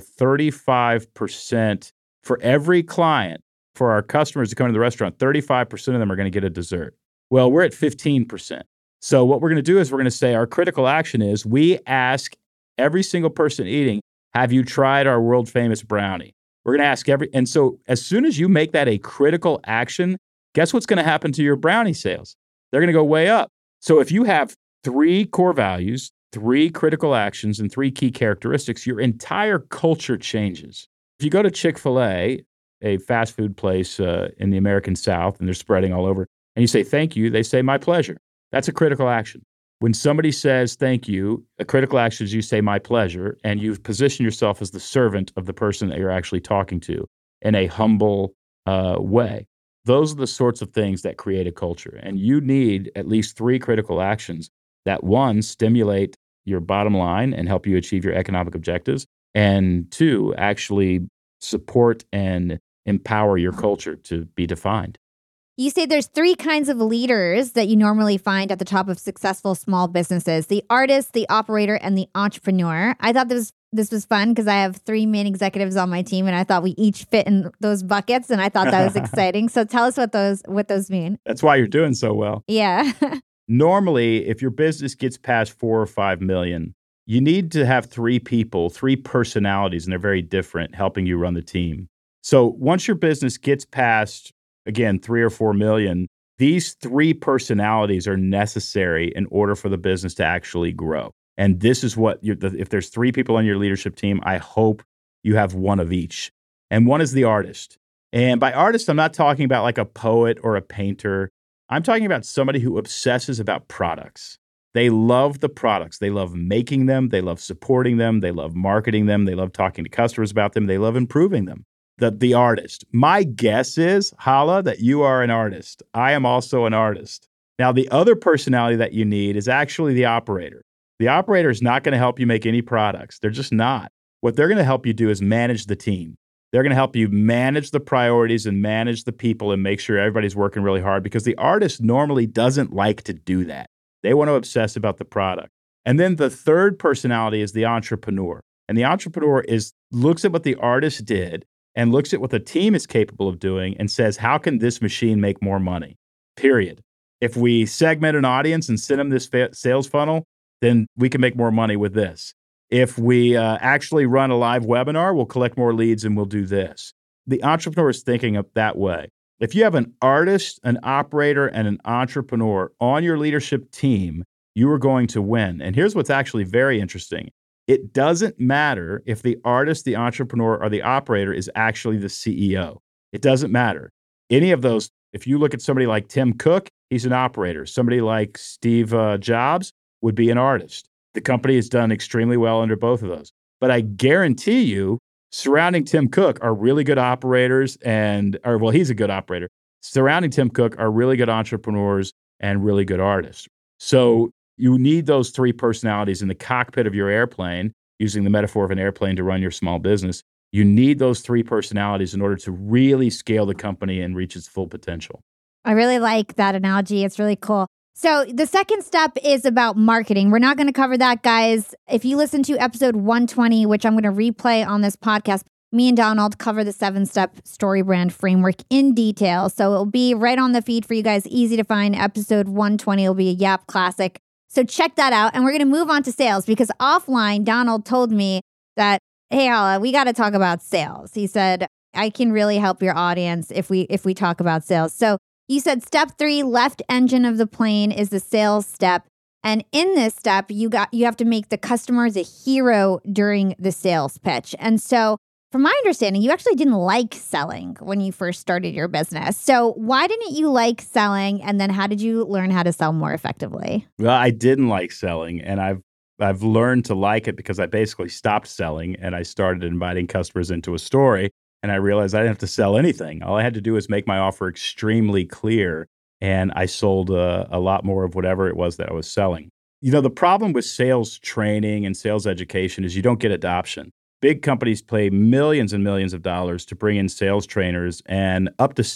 35% for every client, for our customers to come to the restaurant, 35% of them are going to get a dessert. Well, we're at 15%. So what we're going to do is we're going to say our critical action is we ask every single person eating, have you tried our world famous brownie? We're going to ask and so as soon as you make that a critical action, guess what's going to happen to your brownie sales? They're going to go way up. So if you have 3 core values, 3 critical actions, and 3 key characteristics, your entire culture changes. If you go to Chick-fil-A, a fast food place in the American South, and they're spreading all over, and you say thank you, they say my pleasure. That's a critical action. When somebody says thank you, a critical action is you say my pleasure, and you position yourself as the servant of the person that you're actually talking to in a humble way. Those are the sorts of things that create a culture. And you need at least 3 critical actions that, 1, stimulate your bottom line and help you achieve your economic objectives, and 2, actually support and empower your culture to be defined. You say there's 3 kinds of leaders that you normally find at the top of successful small businesses: the artist, the operator, and the entrepreneur. I thought this was fun because I have 3 main executives on my team, and I thought we each fit in those buckets, and I thought that was exciting. So tell us what those mean. That's why you're doing so well. Yeah. Normally, if your business gets past 4 or 5 million, you need to have 3 people, 3 personalities, and they're very different, helping you run the team. So once your business gets past, again, 3 or 4 million, these 3 personalities are necessary in order for the business to actually grow. And this is what, if there's 3 people on your leadership team, I hope you have one of each. And one is the artist. And by artist, I'm not talking about like a poet or a painter. I'm talking about somebody who obsesses about products. They love the products. They love making them. They love supporting them. They love marketing them. They love talking to customers about them. They love improving them. The artist. My guess is, Hala, that you are an artist. I am also an artist. Now, the other personality that you need is actually the operator. The operator is not going to help you make any products. They're just not. What they're going to help you do is manage the team. They're going to help you manage the priorities and manage the people and make sure everybody's working really hard, because the artist normally doesn't like to do that. They want to obsess about the product. And then the third personality is the entrepreneur. And the entrepreneur looks at what the artist did and looks at what the team is capable of doing and says, how can this machine make more money? Period. If we segment an audience and send them this sales funnel, then we can make more money with this. If we actually run a live webinar, we'll collect more leads and we'll do this. The entrepreneur is thinking of that way. If you have an artist, an operator, and an entrepreneur on your leadership team, you are going to win. And here's what's actually very interesting. It doesn't matter if the artist, the entrepreneur, or the operator is actually the CEO. It doesn't matter. Any of those, if you look at somebody like Tim Cook, he's an operator. Somebody like Steve Jobs would be an artist. The company has done extremely well under both of those. But I guarantee you, surrounding Tim Cook are really good operators he's a good operator. Surrounding Tim Cook are really good entrepreneurs and really good artists. So you need those three personalities in the cockpit of your airplane, using the metaphor of an airplane to run your small business. You need those three personalities in order to really scale the company and reach its full potential. I really like that analogy. It's really cool. So the second step is about marketing. We're not going to cover that, guys. If you listen to episode 120, which I'm going to replay on this podcast, me and Donald cover the 7-step story brand framework in detail. So it'll be right on the feed for you guys. Easy to find. Episode 120 will be a Yap classic. So check that out. And we're going to move on to sales because offline, Donald told me that, hey, Hala, we got to talk about sales. He said, I can really help your audience if we talk about sales. So you said step 3, left engine of the plane, is the sales step. And in this step, you have to make the customers a hero during the sales pitch. And so from my understanding, you actually didn't like selling when you first started your business. So why didn't you like selling? And then how did you learn how to sell more effectively? Well, I didn't like selling, and I've learned to like it because I basically stopped selling and I started inviting customers into a story. And I realized I didn't have to sell anything. All I had to do was make my offer extremely clear. And I sold a lot more of whatever it was that I was selling. You know, the problem with sales training and sales education is you don't get adoption. Big companies pay millions and millions of dollars to bring in sales trainers, and up to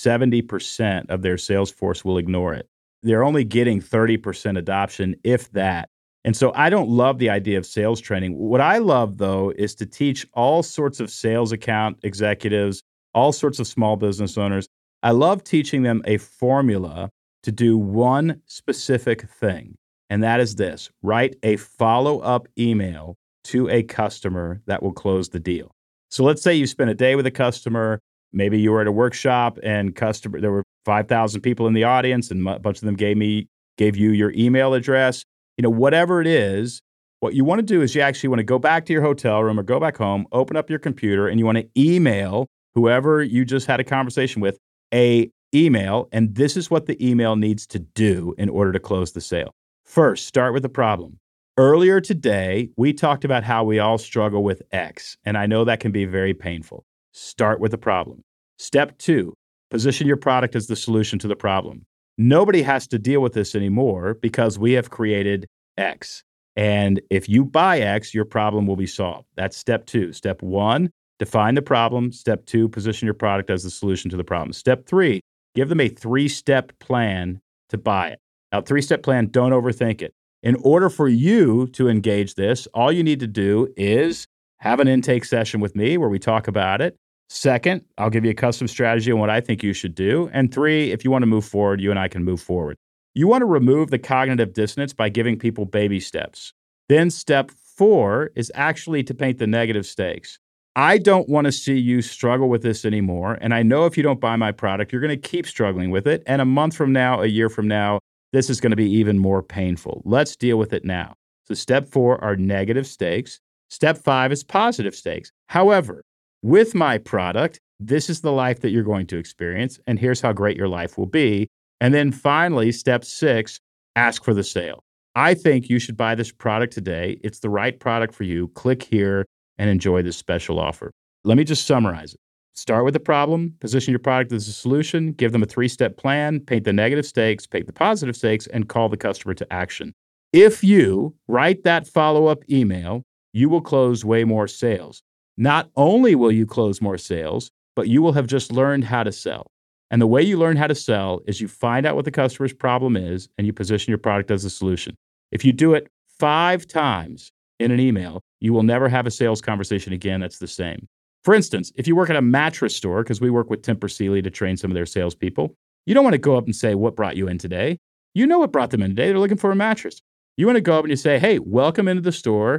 70% of their sales force will ignore it. They're only getting 30% adoption, if that. And so I don't love the idea of sales training. What I love, though, is to teach all sorts of sales account executives, all sorts of small business owners. I love teaching them a formula to do one specific thing, and that is this: write a follow-up email to a customer that will close the deal. So let's say you spent a day with a customer. Maybe you were at a workshop and there were 5,000 people in the audience, and a bunch of them gave you your email address. You know, whatever it is, what you want to do is you actually want to go back to your hotel room or go back home, open up your computer, and you want to email whoever you just had a conversation with a email. And this is what the email needs to do in order to close the sale. First, start with the problem. Earlier today, we talked about how we all struggle with X, and I know that can be very painful. Start with the problem. Step 2, position your product as the solution to the problem. Nobody has to deal with this anymore because we have created X. And if you buy X, your problem will be solved. That's step 2. Step 1, define the problem. Step 2, position your product as the solution to the problem. Step 3, give them a 3-step plan to buy it. Now, 3-step plan, don't overthink it. In order for you to engage this, all you need to do is have an intake session with me where we talk about it. Second, I'll give you a custom strategy on what I think you should do. And 3, if you want to move forward, you and I can move forward. You want to remove the cognitive dissonance by giving people baby steps. Then step 4 is actually to paint the negative stakes. I don't want to see you struggle with this anymore. And I know if you don't buy my product, you're going to keep struggling with it. And a month from now, a year from now, this is going to be even more painful. Let's deal with it now. So step 4 are negative stakes. Step 5 is positive stakes. However, with my product, this is the life that you're going to experience, and here's how great your life will be. And then finally, step 6, ask for the sale. I think you should buy this product today. It's the right product for you. Click here and enjoy this special offer. Let me just summarize it. Start with the problem, position your product as a solution, give them a 3-step plan, paint the negative stakes, paint the positive stakes, and call the customer to action. If you write that follow-up email, you will close way more sales. Not only will you close more sales, but you will have just learned how to sell. And the way you learn how to sell is you find out what the customer's problem is and you position your product as a solution. If you do it 5 times in an email, you will never have a sales conversation again that's the same. For instance, if you work at a mattress store, because we work with Tempur Sealy to train some of their salespeople, you don't want to go up and say, what brought you in today? You know what brought them in today. They're looking for a mattress. You want to go up and you say, hey, welcome into the store.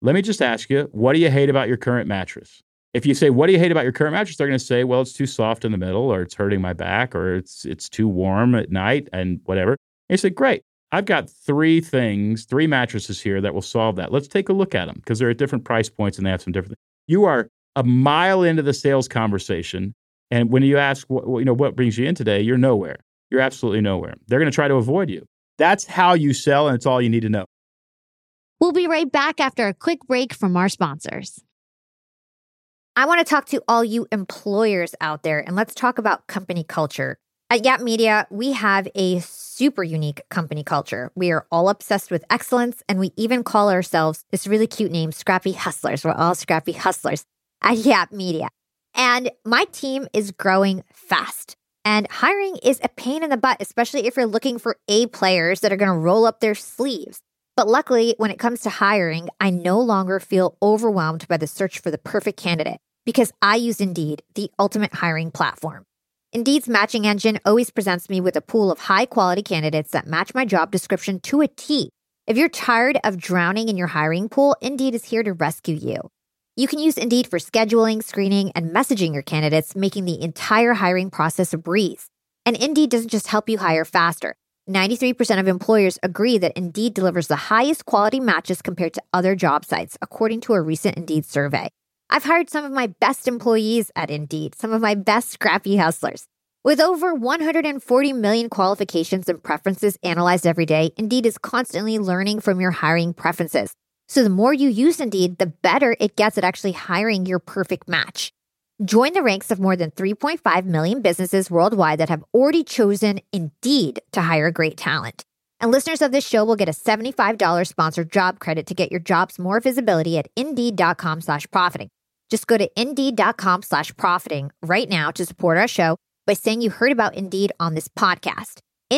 Let me just ask you, what do you hate about your current mattress? If you say, what do you hate about your current mattress? They're going to say, well, it's too soft in the middle, or it's hurting my back, or it's too warm at night and whatever. And you say, great. I've got three mattresses here that will solve that. Let's take a look at them because they're at different price points and they have some different things. You are a mile into the sales conversation. And when you ask, what brings you in today, you're nowhere. You're absolutely nowhere. They're going to try to avoid you. That's how you sell, and it's all you need to know. We'll be right back after a quick break from our sponsors. I want to talk to all you employers out there, and let's talk about company culture. At Yap Media, we have a super unique company culture. We are all obsessed with excellence, and we even call ourselves this really cute name, Scrappy Hustlers. We're all Scrappy Hustlers at Yap Media. And my team is growing fast. And hiring is a pain in the butt, especially if you're looking for A players that are going to roll up their sleeves. But luckily, when it comes to hiring, I no longer feel overwhelmed by the search for the perfect candidate because I use Indeed, the ultimate hiring platform. Indeed's matching engine always presents me with a pool of high-quality candidates that match my job description to a T. If you're tired of drowning in your hiring pool, Indeed is here to rescue you. You can use Indeed for scheduling, screening, and messaging your candidates, making the entire hiring process a breeze. And Indeed doesn't just help you hire faster. 93% of employers agree that Indeed delivers the highest quality matches compared to other job sites, according to a recent Indeed survey. I've hired some of my best employees at Indeed, some of my best scrappy hustlers. With over 140 million qualifications and preferences analyzed every day, Indeed is constantly learning from your hiring preferences. So the more you use Indeed, the better it gets at actually hiring your perfect match. Join the ranks of more than 3.5 million businesses worldwide that have already chosen Indeed to hire great talent. And listeners of this show will get a $75 sponsored job credit to get your jobs more visibility at Indeed.com/profiting. Just go to Indeed.com/profiting right now to support our show by saying you heard about Indeed on this podcast.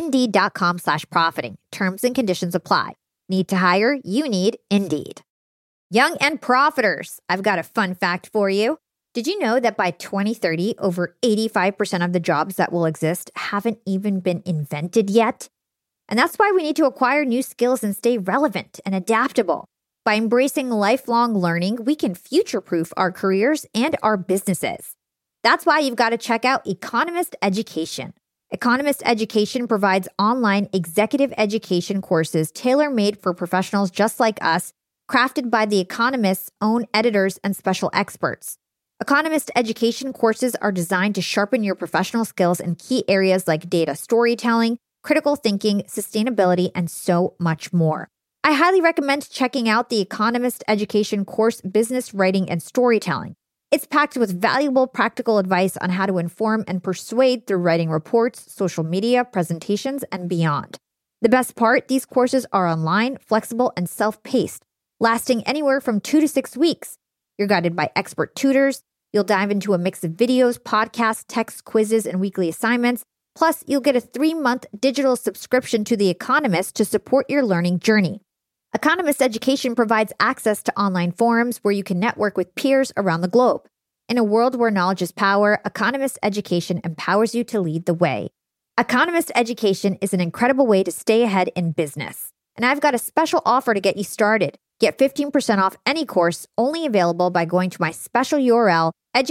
Indeed.com/profiting. Terms and conditions apply. Need to hire? You need Indeed. Young and profiters, I've got a fun fact for you. Did you know that by 2030, over 85% of the jobs that will exist haven't even been invented yet? And that's why we need to acquire new skills and stay relevant and adaptable. By embracing lifelong learning, we can future-proof our careers and our businesses. That's why you've got to check out Economist Education. Economist Education provides online executive education courses tailor-made for professionals just like us, crafted by The Economist's own editors and special experts. Economist Education courses are designed to sharpen your professional skills in key areas like data storytelling, critical thinking, sustainability, and so much more. I highly recommend checking out the Economist Education course, Business Writing and Storytelling. It's packed with valuable practical advice on how to inform and persuade through writing reports, social media, presentations, and beyond. The best part, these courses are online, flexible, and self-paced, lasting anywhere from 2 to 6 weeks. You're guided by expert tutors. You'll dive into a mix of videos, podcasts, texts, quizzes, and weekly assignments. Plus, you'll get a 3-month digital subscription to The Economist to support your learning journey. Economist Education provides access to online forums where you can network with peers around the globe. In a world where knowledge is power, Economist Education empowers you to lead the way. Economist Education is an incredible way to stay ahead in business. And I've got a special offer to get you started. Get 15% off any course, only available by going to my special URL,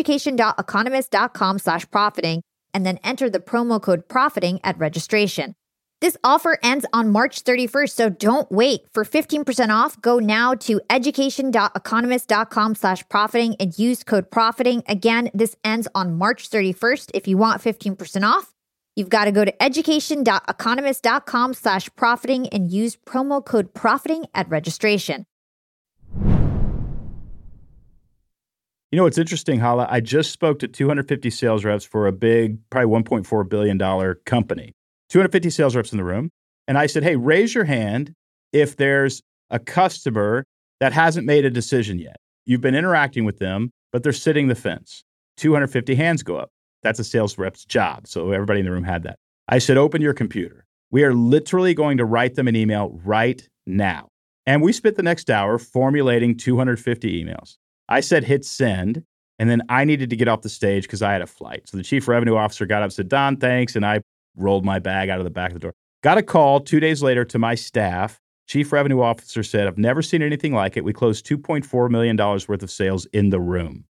education.economist.com/profiting, and then enter the promo code PROFITING at registration. This offer ends on March 31st, so don't wait. For 15% off, go now to education.economist.com/profiting and use code PROFITING. Again, this ends on March 31st. If you want 15% off, you've got to go to education.economist.com/profiting and use promo code PROFITING at registration. You know, what's interesting, Hala, I just spoke to 250 sales reps for a big, probably $1.4 billion company. 250 sales reps in the room. And I said, hey, raise your hand if there's a customer that hasn't made a decision yet. You've been interacting with them, but they're sitting the fence. 250 hands go up. That's a sales rep's job. So everybody in the room had that. I said, open your computer. We are literally going to write them an email right now. And we spent the next hour formulating 250 emails. I said, hit send. And then I needed to get off the stage because I had a flight. So the chief revenue officer got up and said, Don, thanks. And I rolled my bag out of the back of the door. Got a call 2 days later to my staff Chief Revenue Officer said, I've never seen anything like it. We closed $2.4 million worth of sales in the room.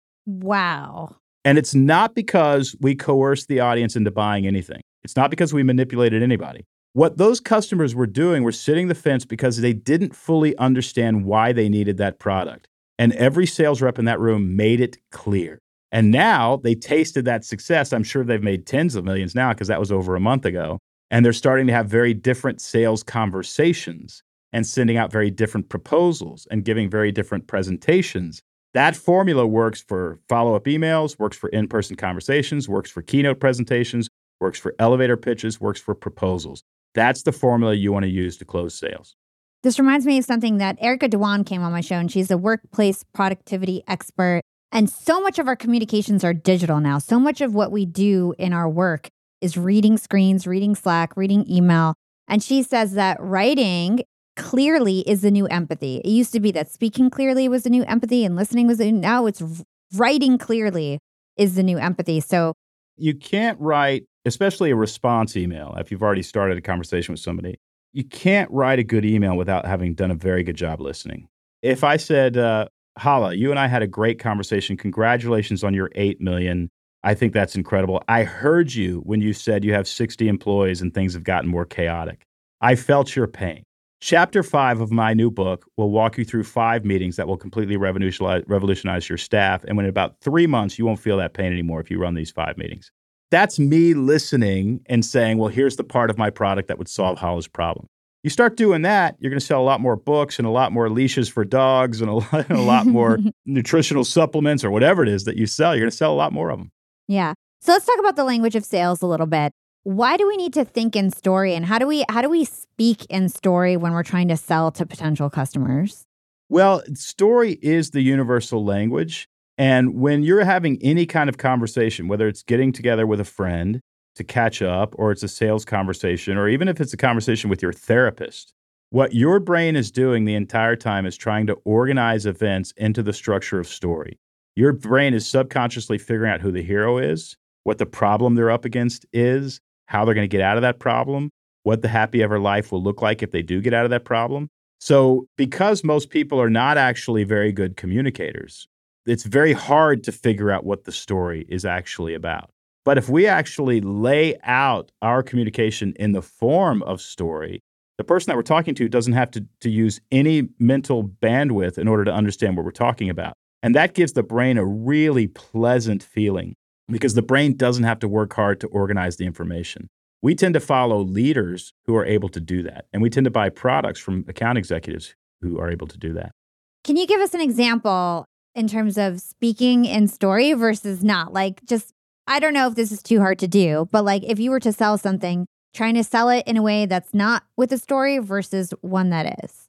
Wow. And it's not because we coerced the audience into buying anything. It's not because we manipulated anybody. What those customers were doing were sitting the fence because they didn't fully understand why they needed that product. And every sales rep in that room made it clear. And now they tasted that success. I'm sure they've made tens of millions now because that was over a month ago. And they're starting to have very different sales conversations and sending out very different proposals and giving very different presentations. That formula works for follow-up emails, works for in-person conversations, works for keynote presentations, works for elevator pitches, works for proposals. That's the formula you want to use to close sales. This reminds me of something that Erica Dewan came on my show, and she's a workplace productivity expert. And so much of our communications are digital now. So much of what we do in our work is reading screens, reading Slack, reading email. And she says that writing clearly is the new empathy. It used to be that speaking clearly was the new empathy and listening was now it's writing clearly is the new empathy. So you can't write, especially a response email, if you've already started a conversation with somebody, you can't write a good email without having done a very good job listening. If I said, Hala, you and I had a great conversation. Congratulations on your 8 million. I think that's incredible. I heard you when you said you have 60 employees and things have gotten more chaotic. I felt your pain. Chapter 5 of my new book will walk you through 5 meetings that will completely revolutionize your staff. And in about 3 months, you won't feel that pain anymore if you run these 5 meetings. That's me listening and saying, well, here's the part of my product that would solve Hala's problem. You start doing that, you're going to sell a lot more books and a lot more leashes for dogs and a lot more nutritional supplements or whatever it is that you sell. You're going to sell a lot more of them. Yeah. So let's talk about the language of sales a little bit. Why do we need to think in story, and how do we speak in story when we're trying to sell to potential customers? Well, story is the universal language. And when you're having any kind of conversation, whether it's getting together with a friend to catch up, or it's a sales conversation, or even if it's a conversation with your therapist, what your brain is doing the entire time is trying to organize events into the structure of story. Your brain is subconsciously figuring out who the hero is, what the problem they're up against is, how they're going to get out of that problem, what the happy ever life will look like if they do get out of that problem. So because most people are not actually very good communicators, it's very hard to figure out what the story is actually about. But if we actually lay out our communication in the form of story, the person that we're talking to doesn't have to use any mental bandwidth in order to understand what we're talking about. And that gives the brain a really pleasant feeling because the brain doesn't have to work hard to organize the information. We tend to follow leaders who are able to do that. And we tend to buy products from account executives who are able to do that. Can you give us an example in terms of speaking in story versus not? Like, just, I don't know if this is too hard to do, but like if you were to sell something, trying to sell it in a way that's not with a story versus one that is.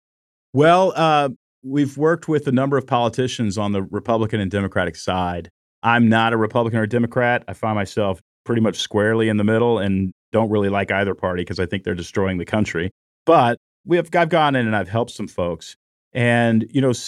Well, we've worked with a number of politicians on the Republican and Democratic side. I'm not a Republican or a Democrat. I find myself pretty much squarely in the middle and don't really like either party because I think they're destroying the country. But I've gone in and I've helped some folks. And,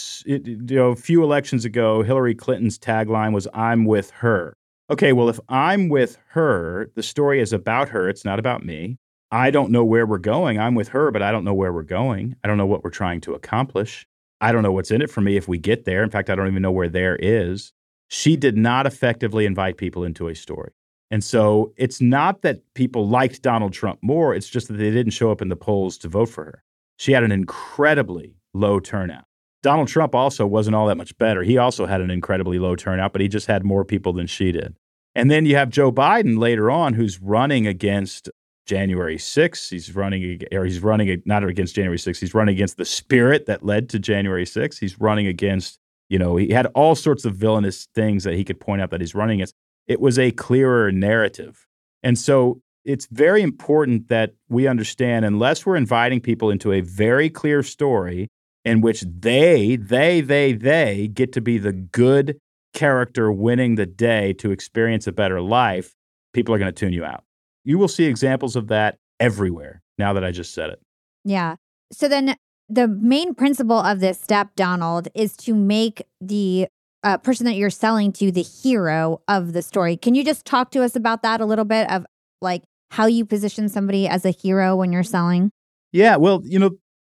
a few elections ago, Hillary Clinton's tagline was, "I'm with her." Okay, well, if I'm with her, the story is about her. It's not about me. I don't know where we're going. I'm with her, but I don't know where we're going. I don't know what we're trying to accomplish. I don't know what's in it for me if we get there. In fact, I don't even know where there is. She did not effectively invite people into a story. And so it's not that people liked Donald Trump more. It's just that they didn't show up in the polls to vote for her. She had an incredibly low turnout. Donald Trump also wasn't all that much better. He also had an incredibly low turnout, but he just had more people than she did. And then you have Joe Biden later on, who's running against January 6th. He's running not against January 6th. He's running against the spirit that led to January 6th. He's running against, he had all sorts of villainous things that he could point out that he's running against. It was a clearer narrative. And so it's very important that we understand, unless we're inviting people into a very clear story in which they get to be the good character winning the day to experience a better life, people are going to tune you out. You will see examples of that everywhere now that I just said it. Yeah. So then the main principle of this step, Donald, is to make the person that you're selling to the hero of the story. Can you just talk to us about that a little bit of like how you position somebody as a hero when you're selling? Yeah, well,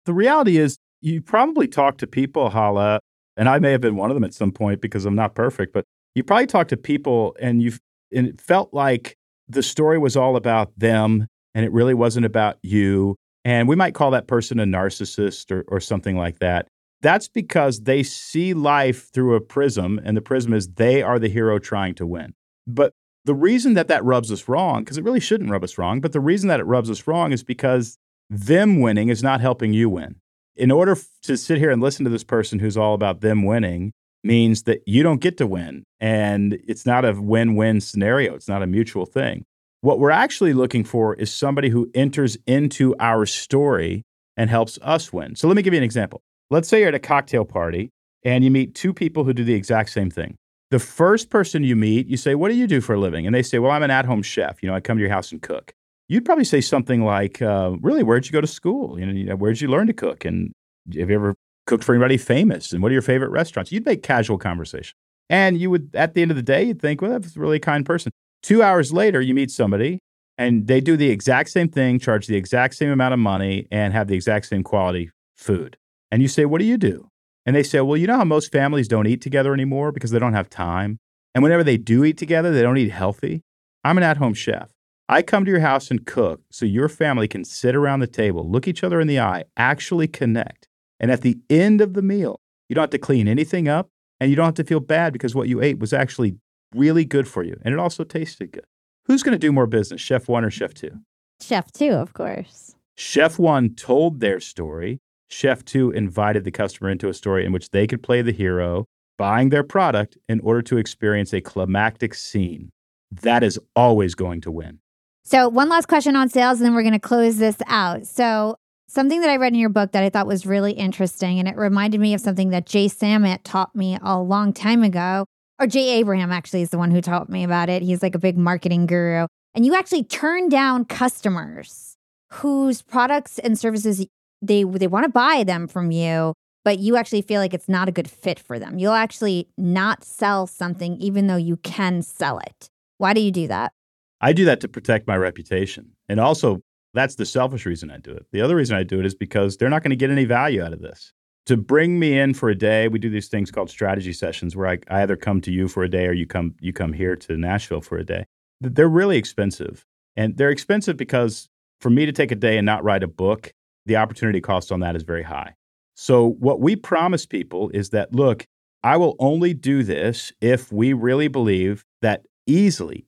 The reality is you probably talk to people, Hala, and I may have been one of them at some point because I'm not perfect, but you probably talk to people and it felt like the story was all about them and it really wasn't about you. And we might call that person a narcissist or something like that. That's because they see life through a prism, and the prism is they are the hero trying to win. But the reason that rubs us wrong, because it really shouldn't rub us wrong, but the reason that it rubs us wrong is because them winning is not helping you win. In order to sit here and listen to this person who's all about them winning means that you don't get to win. And it's not a win-win scenario. It's not a mutual thing. What we're actually looking for is somebody who enters into our story and helps us win. So let me give you an example. Let's say you're at a cocktail party and you meet two people who do the exact same thing. The first person you meet, you say, what do you do for a living? And they say, well, I'm an at-home chef. I come to your house and cook. You'd probably say something like, really, where'd you go to school? Where'd you learn to cook? And have you ever cooked for anybody famous? And what are your favorite restaurants? You'd make casual conversation. And you would, at the end of the day, you'd think, well, that's a really kind person. 2 hours later, you meet somebody and they do the exact same thing, charge the exact same amount of money, and have the exact same quality food. And you say, what do you do? And they say, well, you know how most families don't eat together anymore because they don't have time? And whenever they do eat together, they don't eat healthy. I'm an at-home chef. I come to your house and cook so your family can sit around the table, look each other in the eye, actually connect. And at the end of the meal, you don't have to clean anything up and you don't have to feel bad because what you ate was actually really good for you. And it also tasted good. Who's going to do more business, Chef 1 or Chef 2? Chef 2, of course. Chef 1 told their story. Chef 2 invited the customer into a story in which they could play the hero, buying their product in order to experience a climactic scene. That is always going to win. So one last question on sales, and then we're going to close this out. So something that I read in your book that I thought was really interesting, and it reminded me of something that Jay Samit taught me a long time ago, or Jay Abraham actually is the one who taught me about it. He's like a big marketing guru. And you actually turn down customers whose products and services they want to buy them from you, but you actually feel like it's not a good fit for them. You'll actually not sell something even though you can sell it. Why do you do that? I do that to protect my reputation. And also, that's the selfish reason I do it. The other reason I do it is because they're not going to get any value out of this. To bring me in for a day, we do these things called strategy sessions where I either come to you for a day or you come here to Nashville for a day. They're really expensive. And they're expensive because for me to take a day and not write a book, the opportunity cost on that is very high. So what we promise people is that, look, I will only do this if we really believe that easily,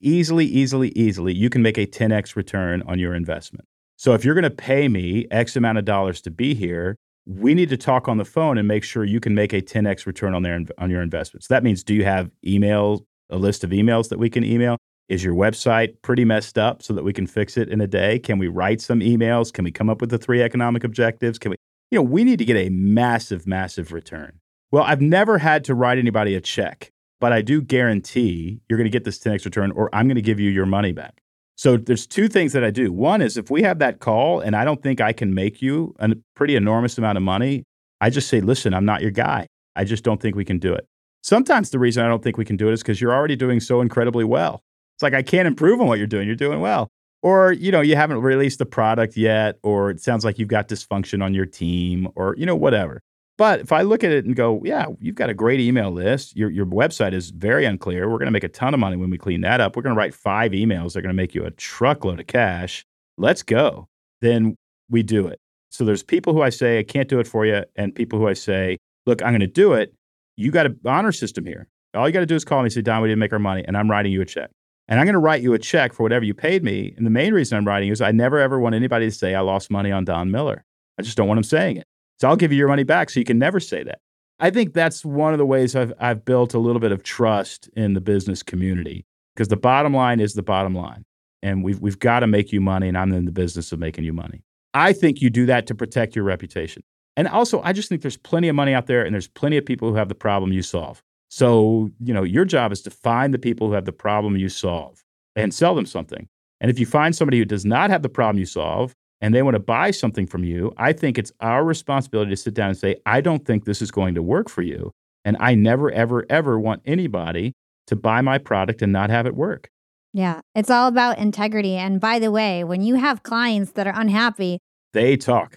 you can make a 10x return on your investment. So if you're going to pay me X amount of dollars to be here, we need to talk on the phone and make sure you can make a 10x return on your investment. So that means, do you have email, a list of emails that we can email? Is your website pretty messed up so that we can fix it in a day? Can we write some emails? Can we come up with the 3 economic objectives? We need to get a massive, massive return. Well, I've never had to write anybody a check, but I do guarantee you're going to get this 10x return or I'm going to give you your money back. So there's 2 things that I do. One is if we have that call and I don't think I can make you a pretty enormous amount of money, I just say, listen, I'm not your guy. I just don't think we can do it. Sometimes the reason I don't think we can do it is because you're already doing so incredibly well. It's like, I can't improve on what you're doing. You're doing well. Or, you haven't released the product yet, or it sounds like you've got dysfunction on your team, or, whatever. But if I look at it and go, yeah, you've got a great email list. Your website is very unclear. We're going to make a ton of money when we clean that up. We're going to write 5 emails. They're going to make you a truckload of cash. Let's go. Then we do it. So there's people who I say, I can't do it for you. And people who I say, look, I'm going to do it. You got an honor system here. All you got to do is call me and say, Don, we didn't make our money. And I'm writing you a check. And I'm going to write you a check for whatever you paid me. And the main reason I'm writing is I never, ever want anybody to say I lost money on Don Miller. I just don't want them saying it. So I'll give you your money back so you can never say that. I think that's one of the ways I've built a little bit of trust in the business community, because the bottom line is the bottom line. And we've got to make you money, and I'm in the business of making you money. I think you do that to protect your reputation. And also, I just think there's plenty of money out there, and there's plenty of people who have the problem you solve. So, your job is to find the people who have the problem you solve and sell them something. And if you find somebody who does not have the problem you solve and they want to buy something from you, I think it's our responsibility to sit down and say, I don't think this is going to work for you. And I never, ever, ever want anybody to buy my product and not have it work. Yeah, it's all about integrity. And by the way, when you have clients that are unhappy, they talk.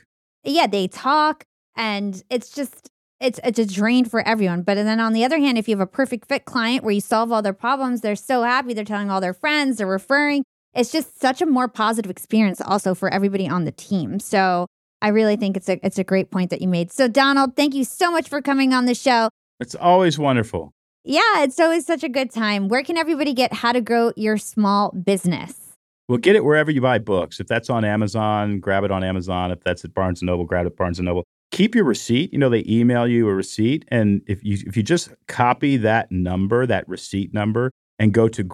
yeah, they talk and it's a drain for everyone. But then on the other hand, if you have a perfect fit client where you solve all their problems, they're so happy, they're telling all their friends, they're referring. It's just such a more positive experience also for everybody on the team. So I really think it's a great point that you made. So Donald, thank you so much for coming on the show. It's always wonderful. Yeah, it's always such a good time. Where can everybody get How to Grow Your Small Business? Well, get it wherever you buy books. If that's on Amazon, grab it on Amazon. If that's at Barnes & Noble, grab it at Barnes & Noble. Keep your receipt. They email you a receipt. And if you just copy that number, that receipt number, and go to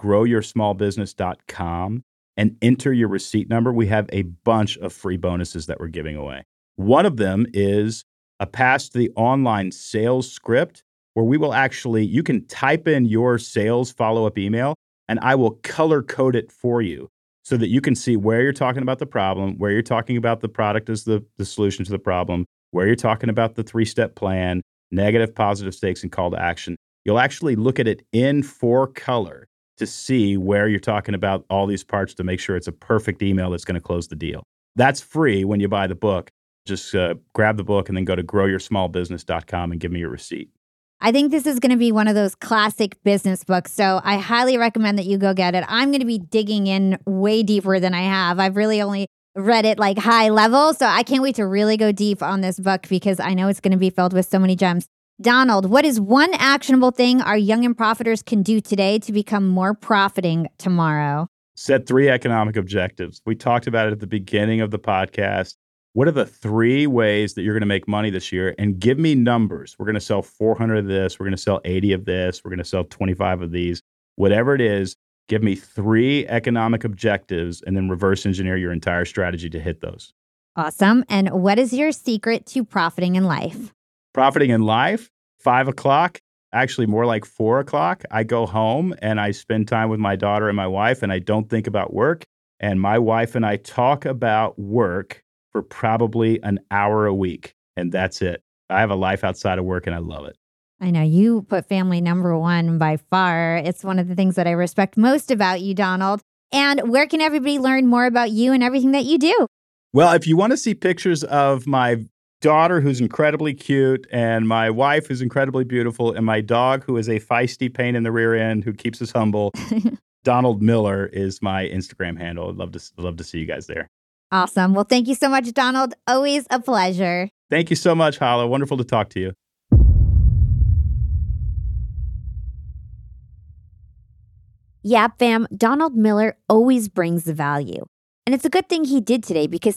growyoursmallbusiness.com and enter your receipt number, we have a bunch of free bonuses that we're giving away. One of them is a pass to the online sales script where we will you can type in your sales follow-up email and I will color code it for you so that you can see where you're talking about the problem, where you're talking about the product as the solution to the problem, where you're talking about the 3-step plan, negative, positive stakes, and call to action. You'll actually look at it in 4 color to see where you're talking about all these parts to make sure it's a perfect email that's going to close the deal. That's free when you buy the book. Just grab the book and then go to growyoursmallbusiness.com and give me your receipt. I think this is going to be one of those classic business books, so I highly recommend that you go get it. I'm going to be digging in way deeper than I have. I've really only read it like high level, so I can't wait to really go deep on this book because I know it's going to be filled with so many gems. Donald, what is one actionable thing our young and profiters can do today to become more profiting tomorrow? Set 3 economic objectives. We talked about it at the beginning of the podcast. What are the 3 ways that you're going to make money this year? And give me numbers. We're going to sell 400 of this. We're going to sell 80 of this. We're going to sell 25 of these. Whatever it is, give me 3 economic objectives and then reverse engineer your entire strategy to hit those. Awesome. And what is your secret to profiting in life? Profiting in life, 5 o'clock, actually more like 4 o'clock. I go home and I spend time with my daughter and my wife, and I don't think about work. And my wife and I talk about work for probably an hour a week. And that's it. I have a life outside of work and I love it. I know you put family number one by far. It's one of the things that I respect most about you, Donald. And where can everybody learn more about you and everything that you do? Well, if you want to see pictures of my daughter, who's incredibly cute, and my wife, who's incredibly beautiful, and my dog, who is a feisty pain in the rear end, who keeps us humble, Donald Miller is my Instagram handle. I'd love to see you guys there. Awesome. Well, thank you so much, Donald. Always a pleasure. Thank you so much, Hala. Wonderful to talk to you. Yap fam, Donald Miller always brings the value. And it's a good thing he did today because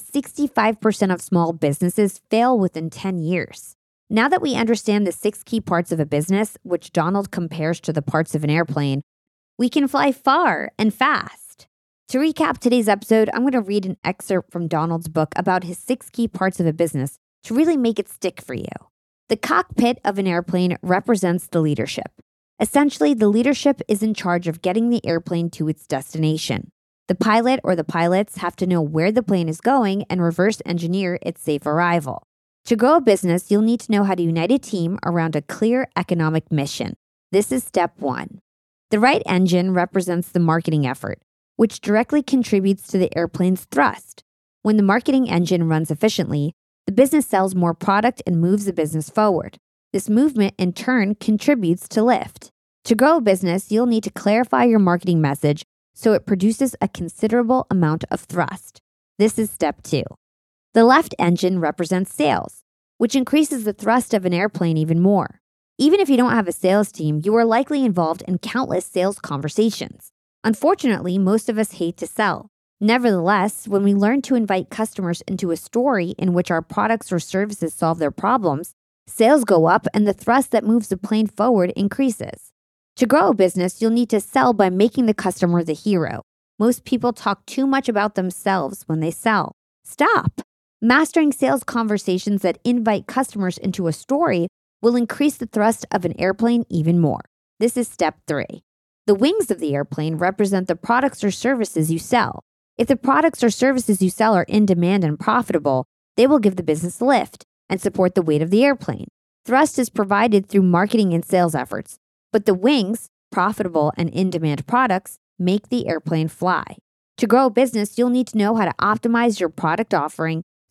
65% of small businesses fail within 10 years. Now that we understand the 6 key parts of a business, which Donald compares to the parts of an airplane, we can fly far and fast. To recap today's episode, I'm going to read an excerpt from Donald's book about his 6 key parts of a business to really make it stick for you. The cockpit of an airplane represents the leadership. Essentially, the leadership is in charge of getting the airplane to its destination. The pilot or the pilots have to know where the plane is going and reverse engineer its safe arrival. To grow a business, you'll need to know how to unite a team around a clear economic mission. This is step 1. The right engine represents the marketing effort, which directly contributes to the airplane's thrust. When the marketing engine runs efficiently, the business sells more product and moves the business forward. This movement, in turn, contributes to lift. To grow a business, you'll need to clarify your marketing message so it produces a considerable amount of thrust. This is step 2. The left engine represents sales, which increases the thrust of an airplane even more. Even if you don't have a sales team, you are likely involved in countless sales conversations. Unfortunately, most of us hate to sell. Nevertheless, when we learn to invite customers into a story in which our products or services solve their problems, sales go up and the thrust that moves the plane forward increases. To grow a business, you'll need to sell by making the customer the hero. Most people talk too much about themselves when they sell. Stop! Mastering sales conversations that invite customers into a story will increase the thrust of an airplane even more. This is step 3. The wings of the airplane represent the products or services you sell. If the products or services you sell are in demand and profitable, they will give the business a lift and support the weight of the airplane. Thrust is provided through marketing and sales efforts, but the wings, profitable and in-demand products, make the airplane fly. To grow a business, you'll need to know how to optimize your product offering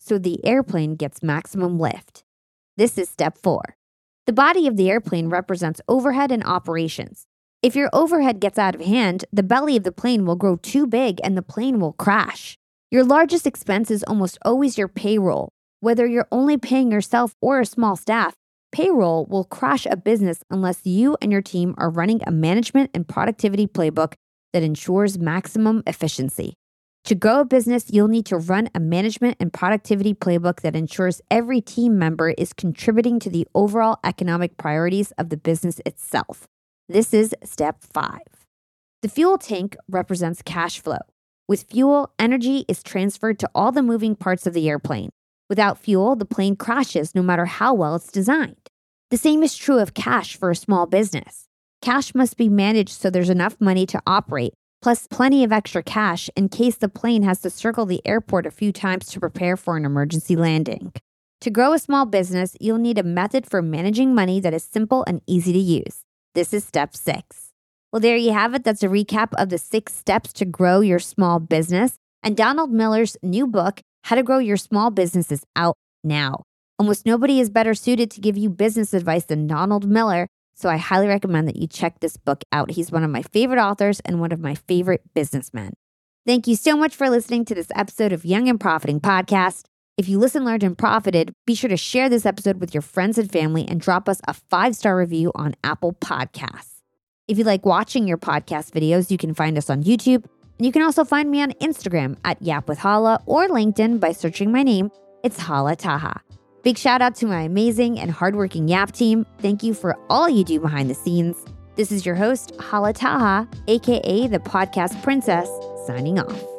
so the airplane gets maximum lift. This is step 4. The body of the airplane represents overhead and operations. If your overhead gets out of hand, the belly of the plane will grow too big and the plane will crash. Your largest expense is almost always your payroll. Whether you're only paying yourself or a small staff, payroll will crash a business unless you and your team are running a management and productivity playbook that ensures maximum efficiency. To grow a business, you'll need to run a management and productivity playbook that ensures every team member is contributing to the overall economic priorities of the business itself. This is step 5. The fuel tank represents cash flow. With fuel, energy is transferred to all the moving parts of the airplane. Without fuel, the plane crashes no matter how well it's designed. The same is true of cash for a small business. Cash must be managed so there's enough money to operate, plus plenty of extra cash in case the plane has to circle the airport a few times to prepare for an emergency landing. To grow a small business, you'll need a method for managing money that is simple and easy to use. This is step 6. Well, there you have it. That's a recap of the 6 steps to grow your small business. And Donald Miller's new book, How to Grow Your Small Business, is out now. Almost nobody is better suited to give you business advice than Donald Miller, so I highly recommend that you check this book out. He's one of my favorite authors and one of my favorite businessmen. Thank you so much for listening to this episode of Young and Profiting Podcast. If you listened, learned, and profited, be sure to share this episode with your friends and family and drop us a 5-star review on Apple Podcasts. If you like watching your podcast videos, you can find us on YouTube, and you can also find me on Instagram at Yap with Hala or LinkedIn by searching my name. It's Hala Taha. Big shout out to my amazing and hardworking Yap team. Thank you for all you do behind the scenes. This is your host, Hala Taha, aka the Podcast Princess, signing off.